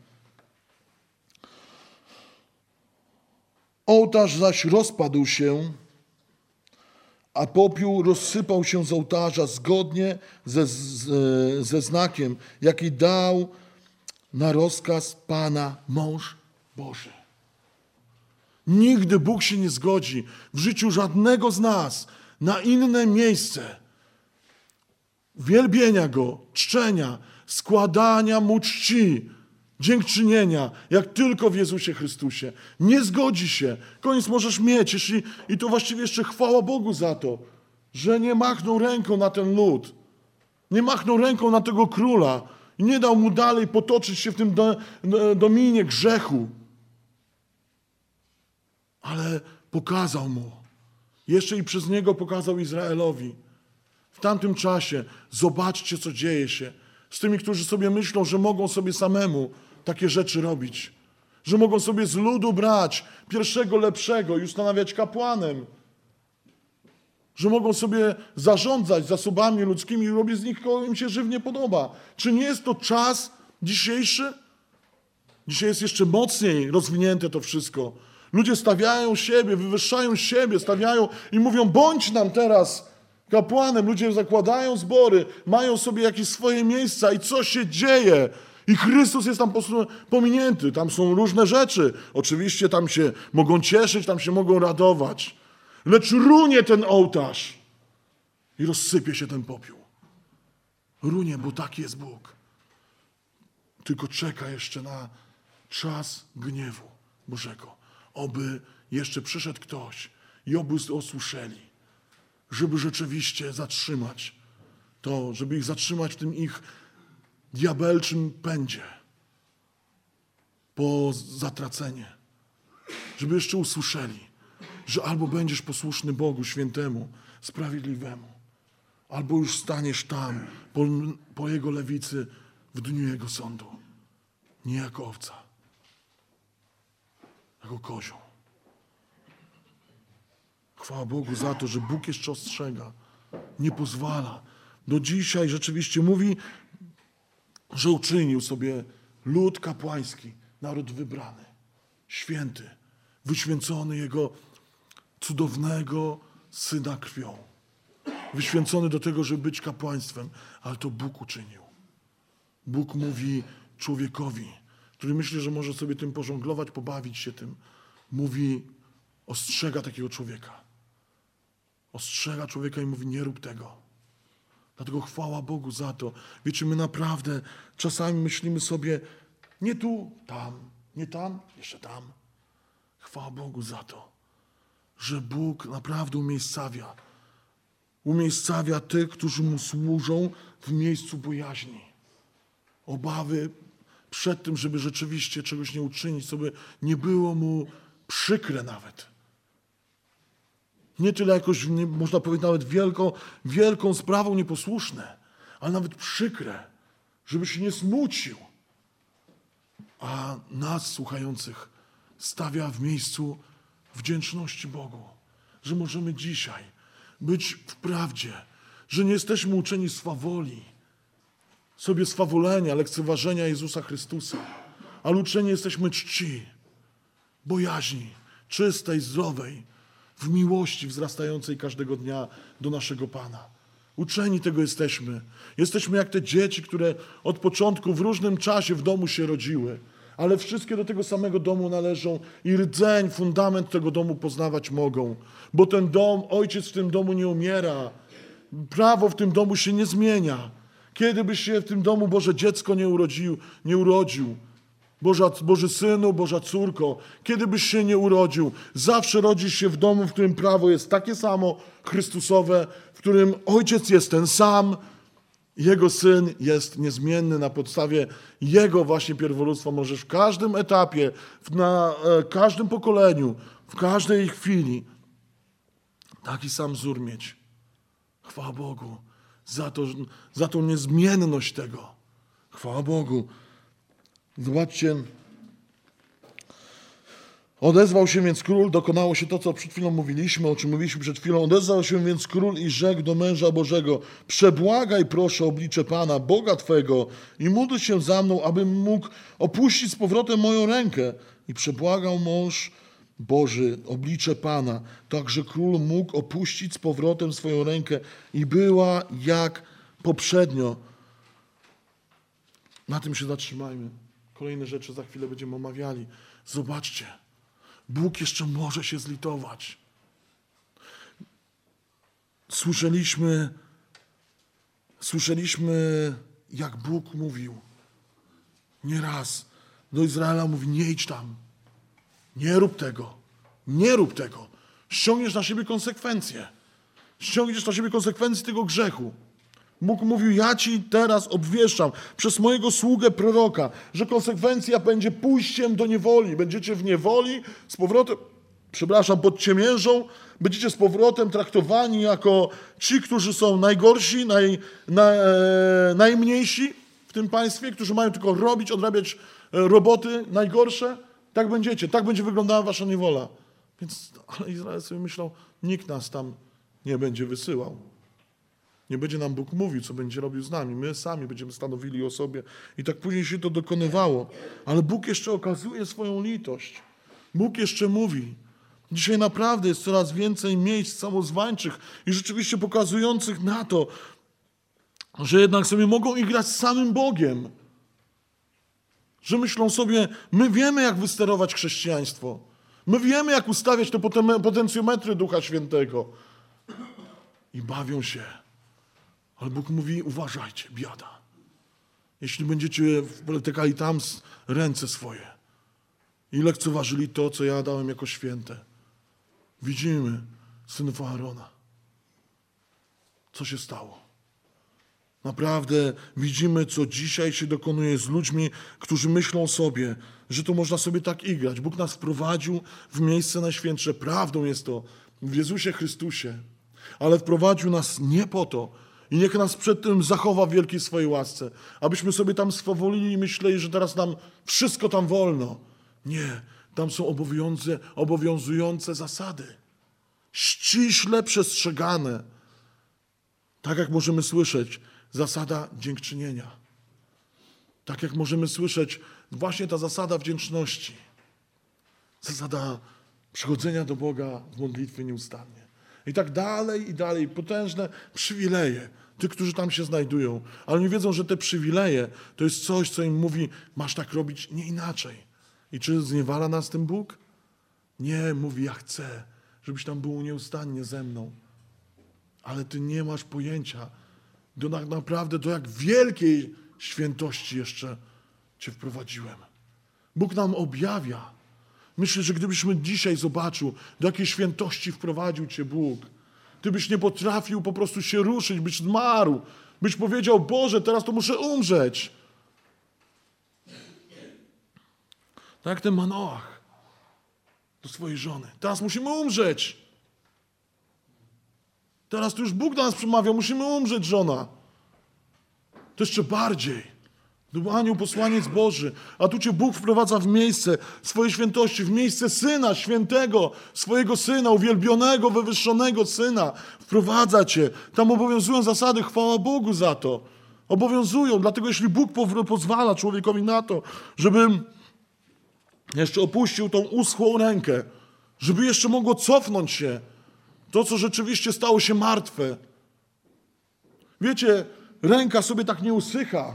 Speaker 1: Ołtarz zaś rozpadł się, a popiół rozsypał się z ołtarza zgodnie ze, ze, ze znakiem, jaki dał na rozkaz Pana mąż Boży. Nigdy Bóg się nie zgodzi w życiu żadnego z nas na inne miejsce wielbienia Go, czczenia, składania Mu czci, dziękczynienia, jak tylko w Jezusie Chrystusie. Nie zgodzi się. Koniec możesz mieć, jeśli, i to właściwie jeszcze chwała Bogu za to, że nie machnął ręką na ten lud. Nie machnął ręką na tego króla i nie dał mu dalej potoczyć się w tym do, do, dominie grzechu. Ale pokazał mu. Jeszcze i przez niego pokazał Izraelowi. W tamtym czasie zobaczcie, co dzieje się z tymi, którzy sobie myślą, że mogą sobie samemu takie rzeczy robić. Że mogą sobie z ludu brać pierwszego lepszego i ustanawiać kapłanem. Że mogą sobie zarządzać zasobami ludzkimi i robić z nich, kogo im się żywnie podoba. Czy nie jest to czas dzisiejszy? Dzisiaj jest jeszcze mocniej rozwinięte to wszystko. Ludzie stawiają siebie, wywyższają siebie, stawiają i mówią, bądź nam teraz kapłanem. Ludzie zakładają zbory, mają sobie jakieś swoje miejsca i co się dzieje? I Chrystus jest tam pominięty. Tam są różne rzeczy. Oczywiście tam się mogą cieszyć, tam się mogą radować. Lecz runie ten ołtarz i rozsypie się ten popiół. Runie, bo taki jest Bóg. Tylko czeka jeszcze na czas gniewu Bożego. Oby jeszcze przyszedł ktoś i oby usłyszeli, żeby rzeczywiście zatrzymać to, żeby ich zatrzymać w tym ich diabelczym pędzie po zatracenie. Żeby jeszcze usłyszeli, że albo będziesz posłuszny Bogu Świętemu, Sprawiedliwemu, albo już staniesz tam po, po Jego lewicy w dniu Jego sądu. Nie jako owca, jako kozioł. Chwała Bogu za to, że Bóg jeszcze ostrzega, nie pozwala. Do dzisiaj rzeczywiście mówi, że uczynił sobie lud kapłański, naród wybrany, święty, wyświęcony Jego cudownego Syna krwią. Wyświęcony do tego, żeby być kapłaństwem, ale to Bóg uczynił. Bóg mówi człowiekowi, który myśli, że może sobie tym pożonglować, pobawić się tym. Mówi, ostrzega takiego człowieka. Ostrzega człowieka i mówi, nie rób tego. Dlatego chwała Bogu za to. Wiecie, my naprawdę czasami myślimy sobie, nie tu, tam, nie tam, jeszcze tam. Chwała Bogu za to, że Bóg naprawdę umiejscawia. Umiejscawia tych, którzy Mu służą w miejscu bojaźni. Obawy przed tym, żeby rzeczywiście czegoś nie uczynić, co by nie było Mu przykre nawet. Nie tyle jakoś, nie, można powiedzieć, nawet wielką, wielką sprawą nieposłuszne, ale nawet przykre, żeby się nie smucił. a nas słuchających stawia w miejscu wdzięczności Bogu, że możemy dzisiaj być w prawdzie, że nie jesteśmy uczeni swawoli, sobie swawolenia, lekceważenia Jezusa Chrystusa, ale uczeni jesteśmy czci, bojaźni, czystej, zdrowej, w miłości wzrastającej każdego dnia do naszego Pana. Uczeni tego jesteśmy. Jesteśmy jak te dzieci, które od początku w różnym czasie w domu się rodziły, ale wszystkie do tego samego domu należą i rdzeń, fundament tego domu poznawać mogą, bo ten dom, ojciec w tym domu nie umiera, prawo w tym domu się nie zmienia. Kiedy byś się w tym domu Boże dziecko nie urodził, nie urodził, Boża, Boży Synu, Boża Córko, kiedy byś się nie urodził, zawsze rodzisz się w domu, w którym prawo jest takie samo Chrystusowe, w którym Ojciec jest ten sam, Jego Syn jest niezmienny na podstawie Jego właśnie pierwowrództwa. Możesz w każdym etapie, na każdym pokoleniu, w każdej chwili taki sam wzór mieć. Chwała Bogu za, to, za tą niezmienność tego. Chwała Bogu. Zobaczcie, odezwał się więc król, dokonało się to, co przed chwilą mówiliśmy, o czym mówiliśmy przed chwilą. Odezwał się więc król i rzekł do męża Bożego: przebłagaj proszę oblicze Pana, Boga Twego, i módl się za mną, abym mógł opuścić z powrotem moją rękę. I przebłagał mąż Boży oblicze Pana, tak że król mógł opuścić z powrotem swoją rękę i była jak poprzednio. Na tym się zatrzymajmy. Kolejne rzeczy za chwilę będziemy omawiali. Zobaczcie, Bóg jeszcze może się zlitować. Słyszeliśmy, słyszeliśmy, jak Bóg mówił nieraz do Izraela, mówi: nie idź tam, nie rób tego, nie rób tego. Ściągniesz na siebie konsekwencje. Ściągniesz na siebie konsekwencje tego grzechu. Bóg mówił: ja ci teraz obwieszczam przez mojego sługę proroka, że konsekwencja będzie pójściem do niewoli. Będziecie w niewoli z powrotem, przepraszam, pod ciemiężą, będziecie z powrotem traktowani jako ci, którzy są najgorsi, naj, naj, e, najmniejsi w tym państwie, którzy mają tylko robić, odrabiać roboty najgorsze. Tak będziecie, tak będzie wyglądała wasza niewola. Więc, ale Izrael sobie myślał: nikt nas tam nie będzie wysyłał. Nie będzie nam Bóg mówił, co będzie robił z nami. My sami będziemy stanowili o sobie. I tak później się to dokonywało. Ale Bóg jeszcze okazuje swoją litość. Bóg jeszcze mówi. Dzisiaj naprawdę jest coraz więcej miejsc samozwańczych i rzeczywiście pokazujących na to, że jednak sobie mogą igrać z samym Bogiem. Że myślą sobie: my wiemy, jak wysterować chrześcijaństwo. My wiemy, jak ustawiać te potencjometry Ducha Świętego. I bawią się. Ale Bóg mówi: uważajcie, biada. Jeśli będziecie wpletykali tam ręce swoje i lekceważyli to, co ja dałem jako święte. Widzimy synów Aarona. Co się stało? Naprawdę widzimy, co dzisiaj się dokonuje z ludźmi, którzy myślą sobie, że to można sobie tak igrać. Bóg nas wprowadził w miejsce najświętsze. Prawdą jest to w Jezusie Chrystusie. Ale wprowadził nas nie po to, i niech nas przed tym zachowa w wielkiej swojej łasce, abyśmy sobie tam swawolili i myśleli, że teraz nam wszystko tam wolno. Nie, tam są obowiązujące, obowiązujące zasady. Ściśle przestrzegane. Tak jak możemy słyszeć, zasada dziękczynienia. Tak jak możemy słyszeć, właśnie ta zasada wdzięczności. Zasada przychodzenia do Boga w modlitwie nieustannie. I tak dalej, i dalej. Potężne przywileje tych, którzy tam się znajdują. Ale nie wiedzą, że te przywileje to jest coś, co im mówi: masz tak robić, nie inaczej. I czy zniewala nas tym Bóg? Nie, mówi: ja chcę, żebyś tam był nieustannie ze mną. Ale ty nie masz pojęcia do tak naprawdę, do jak wielkiej świętości jeszcze cię wprowadziłem. Bóg nam objawia. Myślę, że gdybyśmy dzisiaj zobaczył, do jakiej świętości wprowadził cię Bóg, ty byś nie potrafił po prostu się ruszyć, byś zmarł, byś powiedział: Boże, teraz to muszę umrzeć. Tak jak ten Manoach do swojej żony. Teraz musimy umrzeć. Teraz to już Bóg do nas przemawia, musimy umrzeć, żona. To jeszcze bardziej To był anioł, posłaniec Boży. A tu cię Bóg wprowadza w miejsce swojej świętości, w miejsce Syna Świętego, swojego Syna, uwielbionego, wywyższonego Syna. Wprowadza cię. Tam obowiązują zasady, chwała Bogu za to. Obowiązują, dlatego jeśli Bóg pozwala człowiekowi na to, żeby jeszcze opuścił tą uschłą rękę, żeby jeszcze mogło cofnąć się to, co rzeczywiście stało się martwe. Wiecie, ręka sobie tak nie usycha.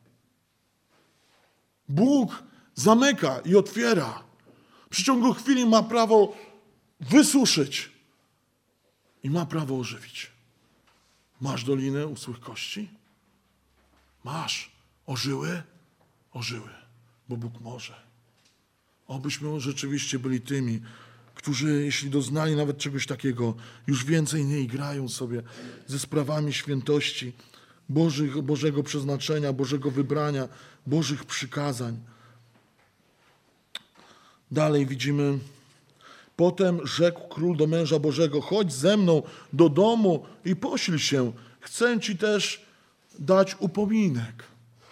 Speaker 1: Bóg zamyka i otwiera. W przeciągu chwili ma prawo wysuszyć i ma prawo ożywić. Masz dolinę uschłych kości? Masz. Ożyły? Ożyły, bo Bóg może. Obyśmy rzeczywiście byli tymi, którzy, jeśli doznali nawet czegoś takiego, już więcej nie igrają sobie ze sprawami świętości, Bożych, Bożego przeznaczenia, Bożego wybrania, Bożych przykazań. Dalej widzimy, potem rzekł król do męża Bożego, chodź ze mną do domu i pośl się. Chcę ci też dać upominek.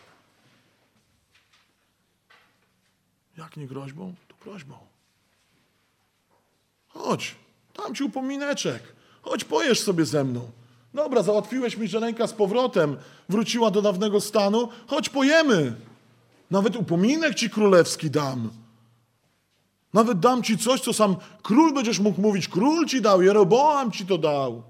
Speaker 1: Jak nie groźbą, to prośbą. Chodź, dam ci upomineczek. Chodź, pojesz sobie ze mną. Dobra, załatwiłeś mi, że ręka z powrotem wróciła do dawnego stanu. Chodź, pojemy. Nawet upominek ci królewski dam. Nawet dam ci coś, co sam król będziesz mógł mówić. Król ci dał, Jeroboam ci to dał.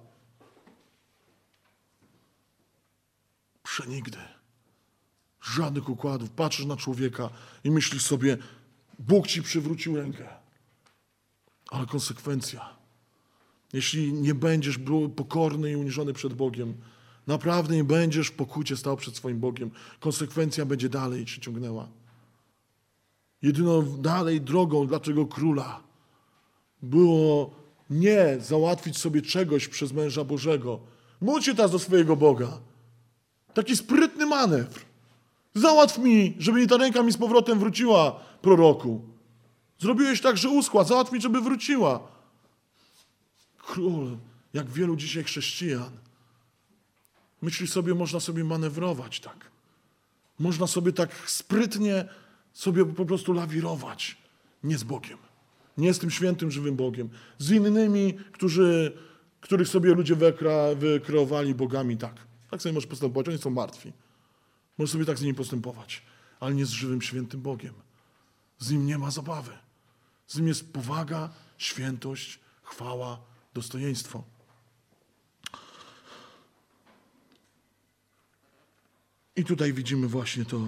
Speaker 1: Przenigdy. Żadnych układów. Patrzysz na człowieka i myślisz sobie, Bóg ci przywrócił rękę. Ale konsekwencja. Jeśli nie będziesz pokorny i uniżony przed Bogiem, naprawdę nie będziesz w pokucie stał przed swoim Bogiem, konsekwencja będzie dalej się ciągnęła. Jedyną dalej drogą dla tego króla było nie załatwić sobie czegoś przez męża Bożego. Módl się teraz do swojego Boga. Taki sprytny manewr. Załatw mi, żeby mi ta ręka mi z powrotem wróciła, proroku. Zrobiłeś tak, że uschła. Załatw mi, żeby wróciła. Król, jak wielu dzisiaj chrześcijan, myśli sobie, można sobie manewrować tak. Można sobie tak sprytnie sobie po prostu lawirować. Nie z Bogiem. Nie z tym świętym, żywym Bogiem. Z innymi, którzy, których sobie ludzie wykra, wykreowali bogami tak. Tak sobie możesz postępować. Oni są martwi. Możesz sobie tak z nimi postępować. Ale nie z żywym, świętym Bogiem. Z nim nie ma zabawy. Z nim jest powaga, świętość, chwała, dostojeństwo. I tutaj widzimy właśnie to.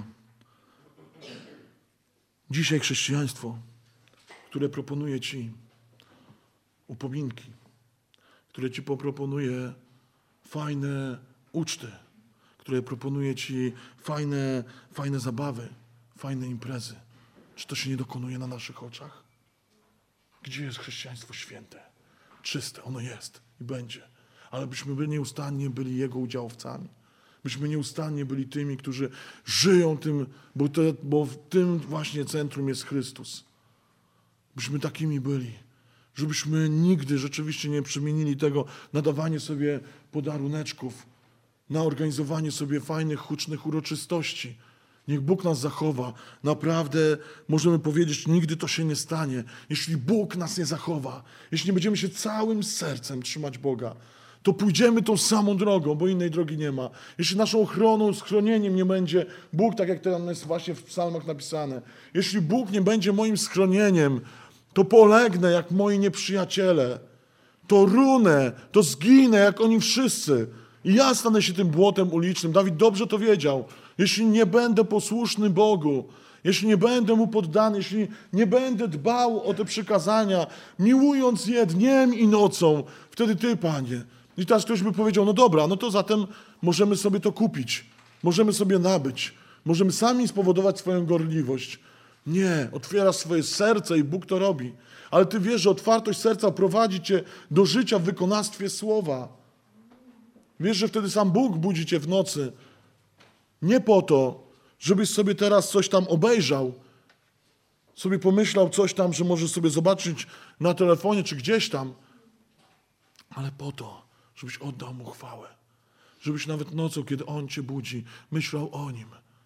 Speaker 1: Dzisiaj chrześcijaństwo, które proponuje ci upominki, które ci proponuje fajne uczty, które proponuje ci fajne, fajne zabawy, fajne imprezy. Czy to się nie dokonuje na naszych oczach? Gdzie jest chrześcijaństwo święte? Czyste, ono jest i będzie. Ale byśmy by nieustannie byli Jego udziałowcami. Byśmy nieustannie byli tymi, którzy żyją tym, bo, to, bo w tym właśnie centrum jest Chrystus. Byśmy takimi byli. Żebyśmy nigdy rzeczywiście nie przemienili tego na dawanie sobie podaruneczków, na organizowanie sobie fajnych, hucznych uroczystości. Niech Bóg nas zachowa. Naprawdę możemy powiedzieć, nigdy to się nie stanie. Jeśli Bóg nas nie zachowa, jeśli nie będziemy się całym sercem trzymać Boga, to pójdziemy tą samą drogą, bo innej drogi nie ma. Jeśli naszą ochroną, schronieniem nie będzie Bóg, tak jak to jest właśnie w psalmach napisane, jeśli Bóg nie będzie moim schronieniem, to polegnę jak moi nieprzyjaciele, to runę, to zginę jak oni wszyscy. I ja stanę się tym błotem ulicznym. Dawid dobrze to wiedział. Jeśli nie będę posłuszny Bogu, jeśli nie będę Mu poddany, jeśli nie będę dbał o te przykazania, miłując je dniem i nocą, wtedy Ty, Panie. I teraz ktoś by powiedział, no dobra, no to zatem możemy sobie to kupić, możemy sobie nabyć, możemy sami spowodować swoją gorliwość. Nie, otwierasz swoje serce i Bóg to robi. Ale Ty wiesz, że otwartość serca prowadzi Cię do życia w wykonawstwie słowa. Wiesz, że wtedy sam Bóg budzi Cię w nocy. Nie po to, żebyś sobie teraz coś tam obejrzał, sobie pomyślał coś tam, że możesz sobie zobaczyć na telefonie czy gdzieś tam, ale po to, żebyś oddał Mu chwałę. Żebyś nawet nocą, kiedy On Cię budzi, myślał o Nim.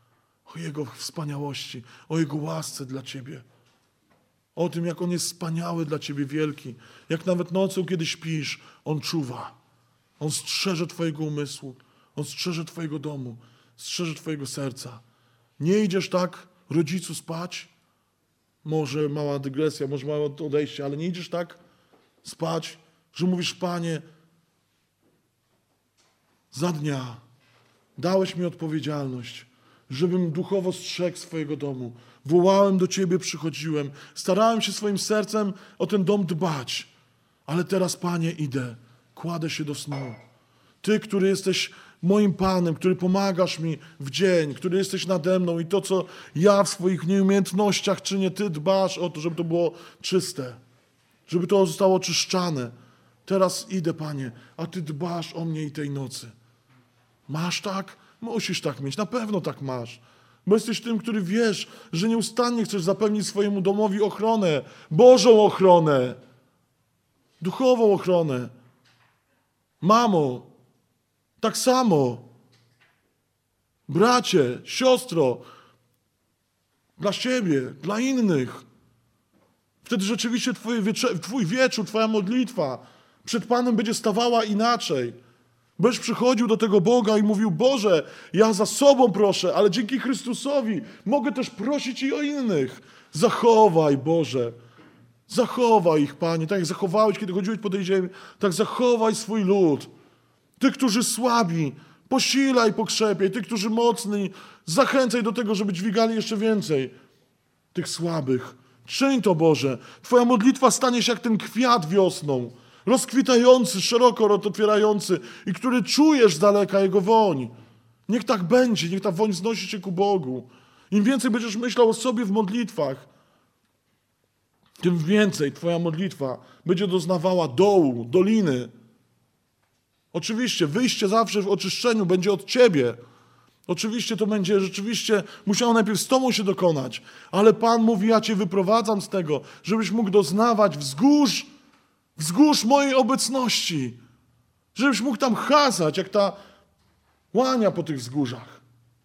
Speaker 1: o Jego wspaniałości, o Jego łasce dla Ciebie. O tym, jak On jest wspaniały dla Ciebie, wielki. Jak nawet nocą, kiedy śpisz, On czuwa. On strzeże Twojego umysłu. On strzeże Twojego domu. Strzeże Twojego serca. Nie idziesz tak, rodzicu, spać? Może mała dygresja, może małe odejście, ale nie idziesz tak spać, że mówisz, Panie, za dnia dałeś mi odpowiedzialność, żebym duchowo strzegł swojego domu. Wołałem do Ciebie, przychodziłem. Starałem się swoim sercem o ten dom dbać. Ale teraz, Panie, idę. Kładę się do snu. Ty, który jesteś moim Panem, który pomagasz mi w dzień, który jesteś nade mną i to, co ja w swoich nieumiejętnościach czynię, Ty dbasz o to, żeby to było czyste. Żeby to zostało oczyszczane. Teraz idę, Panie, a Ty dbasz o mnie i tej nocy. Masz tak? Musisz tak mieć. Na pewno tak masz. Bo jesteś tym, który wiesz, że nieustannie chcesz zapewnić swojemu domowi ochronę. Bożą ochronę. Duchową ochronę. Mamo, tak samo. Bracie, siostro, dla siebie, dla innych. Wtedy rzeczywiście twoje wiecze, twój wieczór, twoja modlitwa przed Panem będzie stawała inaczej. Będziesz przychodził do tego Boga i mówił, Boże, ja za sobą proszę, ale dzięki Chrystusowi mogę też prosić i o innych. Zachowaj, Boże. Zachowaj ich, Panie. Tak jak zachowałeś, kiedy chodziłeś po tej ziemi, tak zachowaj swój lud. Tych, którzy słabi, posilaj, pokrzepiaj. Tych, którzy mocni, zachęcaj do tego, żeby dźwigali jeszcze więcej. Tych słabych. Czyń to, Boże. Twoja modlitwa stanie się jak ten kwiat wiosną. Rozkwitający, szeroko otwierający i który czujesz z daleka jego woń. Niech tak będzie, niech ta woń znosi cię ku Bogu. Im więcej będziesz myślał o sobie w modlitwach, tym więcej twoja modlitwa będzie doznawała dołu, doliny. Oczywiście wyjście zawsze w oczyszczeniu będzie od ciebie. Oczywiście to będzie rzeczywiście musiało najpierw z tobą się dokonać, ale Pan mówi, ja cię wyprowadzam z tego, żebyś mógł doznawać wzgórz, wzgórz mojej obecności. Żebyś mógł tam chazać, jak ta łania po tych wzgórzach.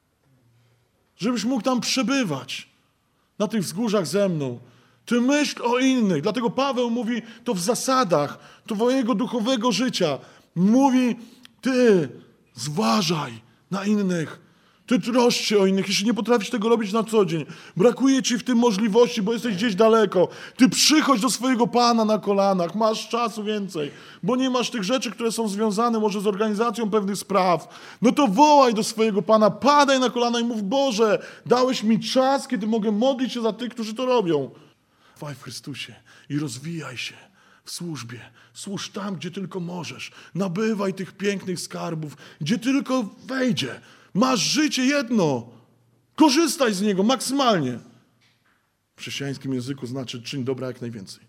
Speaker 1: Żebyś mógł tam przebywać na tych wzgórzach ze mną. Ty myśl o innych. Dlatego Paweł mówi to w zasadach twojego duchowego życia. Mówi, ty zważaj na innych. Ty troszcz się o innych, jeśli nie potrafisz tego robić na co dzień. Brakuje ci w tym możliwości, bo jesteś gdzieś daleko. Ty przychodź do swojego Pana na kolanach, masz czasu więcej, bo nie masz tych rzeczy, które są związane może z organizacją pewnych spraw. No to wołaj do swojego Pana, padaj na kolana i mów, Boże, dałeś mi czas, kiedy mogę modlić się za tych, którzy to robią. Trwaj w Chrystusie i rozwijaj się w służbie. Służ tam, gdzie tylko możesz. Nabywaj tych pięknych skarbów, gdzie tylko wejdzie. Masz życie jedno. Korzystaj z niego maksymalnie. W chrześcijańskim języku znaczy czyń dobra jak najwięcej.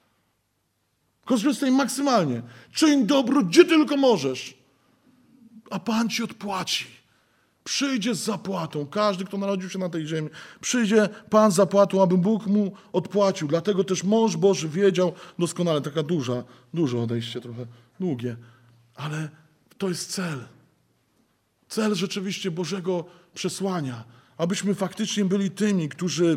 Speaker 1: Korzystaj maksymalnie. Czyń dobro, gdzie tylko możesz. A Pan ci odpłaci. Przyjdzie z zapłatą. Każdy, kto narodził się na tej ziemi, przyjdzie Pan z zapłatą, aby Bóg mu odpłacił. Dlatego też mąż Boży wiedział doskonale. Taka duża, duże odejście, trochę długie. Ale to jest cel. Cel rzeczywiście Bożego przesłania, abyśmy faktycznie byli tymi, którzy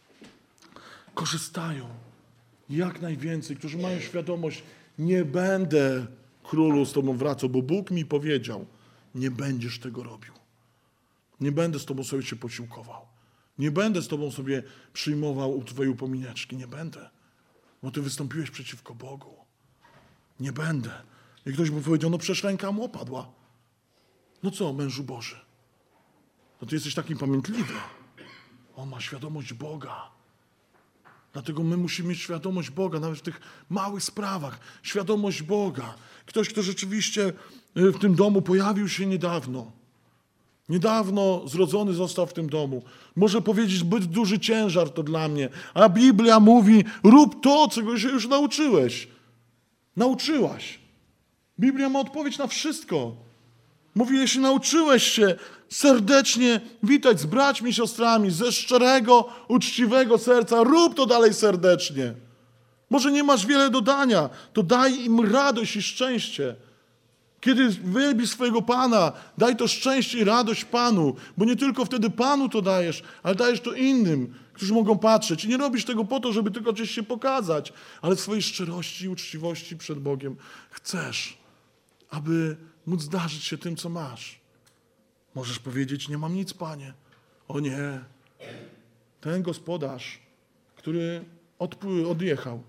Speaker 1: korzystają jak najwięcej, którzy mają świadomość, nie będę królu z Tobą wracał, bo Bóg mi powiedział, nie będziesz tego robił. Nie będę z Tobą sobie się posiłkował. Nie będę z Tobą sobie przyjmował Twojej upomineczki. Nie będę, bo Ty wystąpiłeś przeciwko Bogu. Nie będę. I ktoś by powiedział, no przecież ręka mu opadła. No co, mężu Boży? No ty jesteś taki pamiętliwy. On ma świadomość Boga. Dlatego my musimy mieć świadomość Boga, nawet w tych małych sprawach. Świadomość Boga. Ktoś, kto rzeczywiście w tym domu pojawił się niedawno. Niedawno zrodzony został w tym domu. Może powiedzieć, zbyt duży ciężar to dla mnie. A Biblia mówi, rób to, czego się już nauczyłeś. Nauczyłaś. Biblia ma odpowiedź na wszystko. Mówi, jeśli nauczyłeś się serdecznie witać z braćmi i siostrami, ze szczerego, uczciwego serca, rób to dalej serdecznie. Może nie masz wiele do dania, to daj im radość i szczęście. Kiedy wielbisz swojego Pana, daj to szczęście i radość Panu, bo nie tylko wtedy Panu to dajesz, ale dajesz to innym, którzy mogą patrzeć. I nie robisz tego po to, żeby tylko gdzieś się pokazać, ale w swojej szczerości i uczciwości przed Bogiem chcesz, aby móc zdarzyć się tym, co masz. Możesz powiedzieć, nie mam nic, Panie. O nie, ten gospodarz, który odpły- odjechał,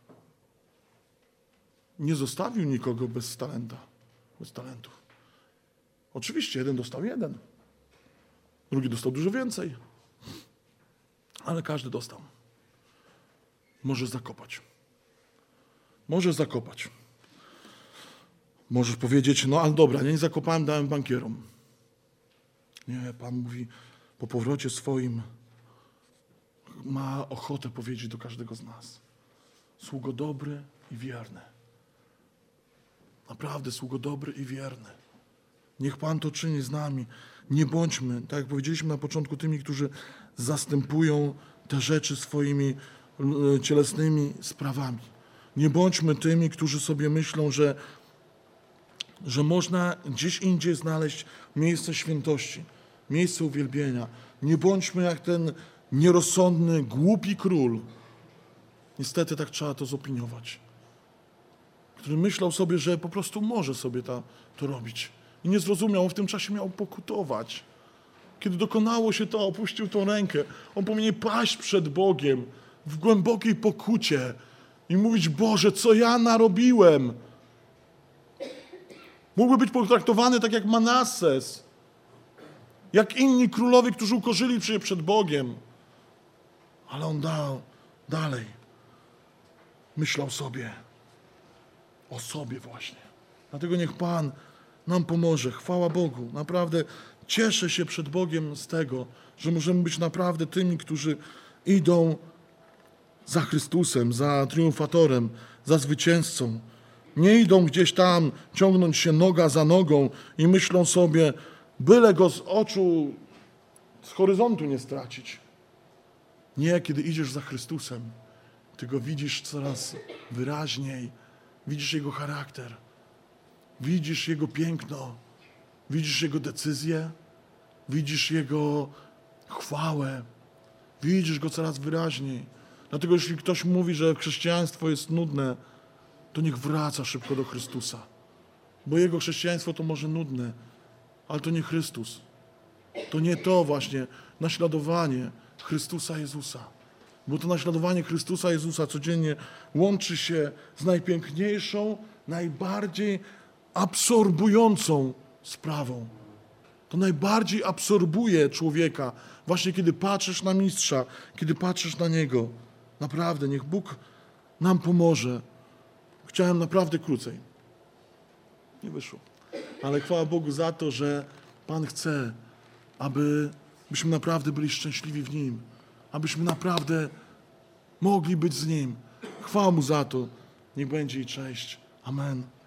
Speaker 1: nie zostawił nikogo bez talenta, bez talentów. Oczywiście jeden dostał jeden, drugi dostał dużo więcej, ale każdy dostał. Możesz zakopać. Możesz zakopać. Możesz powiedzieć, no ale dobra, nie zakopałem, dałem bankierom. Nie, Pan mówi, po powrocie swoim ma ochotę powiedzieć do każdego z nas. Sługo dobry i wierny. Naprawdę, sługo dobry i wierny. Niech Pan to czyni z nami. Nie bądźmy, tak jak powiedzieliśmy na początku, tymi, którzy zastępują te rzeczy swoimi cielesnymi sprawami. Nie bądźmy tymi, którzy sobie myślą, że, że można gdzieś indziej znaleźć miejsce świętości, miejsce uwielbienia. Nie bądźmy jak ten nierozsądny, głupi król. Niestety tak trzeba to zopiniować. Który myślał sobie, że po prostu może sobie ta, to robić. I nie zrozumiał, on w tym czasie miał pokutować. Kiedy dokonało się to, opuścił tą rękę. On powinien paść przed Bogiem w głębokiej pokucie i mówić, Boże, co ja narobiłem? Mógłby być potraktowany tak jak Manasses, jak inni królowie, którzy ukorzyli się przed Bogiem. Ale on dał dalej. Myślał sobie o sobie właśnie. Dlatego niech Pan nam pomoże. Chwała Bogu. Naprawdę cieszę się przed Bogiem z tego, że możemy być naprawdę tymi, którzy idą za Chrystusem, za triumfatorem, za zwycięzcą. Nie idą gdzieś tam ciągnąć się noga za nogą i myślą sobie, byle go z oczu, z horyzontu nie stracić. Nie, kiedy idziesz za Chrystusem, ty go widzisz coraz wyraźniej, widzisz jego charakter, widzisz jego piękno, widzisz jego decyzje, widzisz jego chwałę, widzisz go coraz wyraźniej. Dlatego jeśli ktoś mówi, że chrześcijaństwo jest nudne, to niech wraca szybko do Chrystusa. Bo jego chrześcijaństwo to może nudne, ale to nie Chrystus. To nie to właśnie naśladowanie Chrystusa Jezusa. Bo to naśladowanie Chrystusa Jezusa codziennie łączy się z najpiękniejszą, najbardziej absorbującą sprawą. To najbardziej absorbuje człowieka, właśnie kiedy patrzysz na Mistrza, kiedy patrzysz na Niego. Naprawdę, niech Bóg nam pomoże. Chciałem naprawdę krócej. Nie wyszło. Ale chwała Bogu za to, że Pan chce, abyśmy naprawdę byli szczęśliwi w Nim. Abyśmy naprawdę mogli być z Nim. Chwała Mu za to. Niech będzie i cześć. Amen.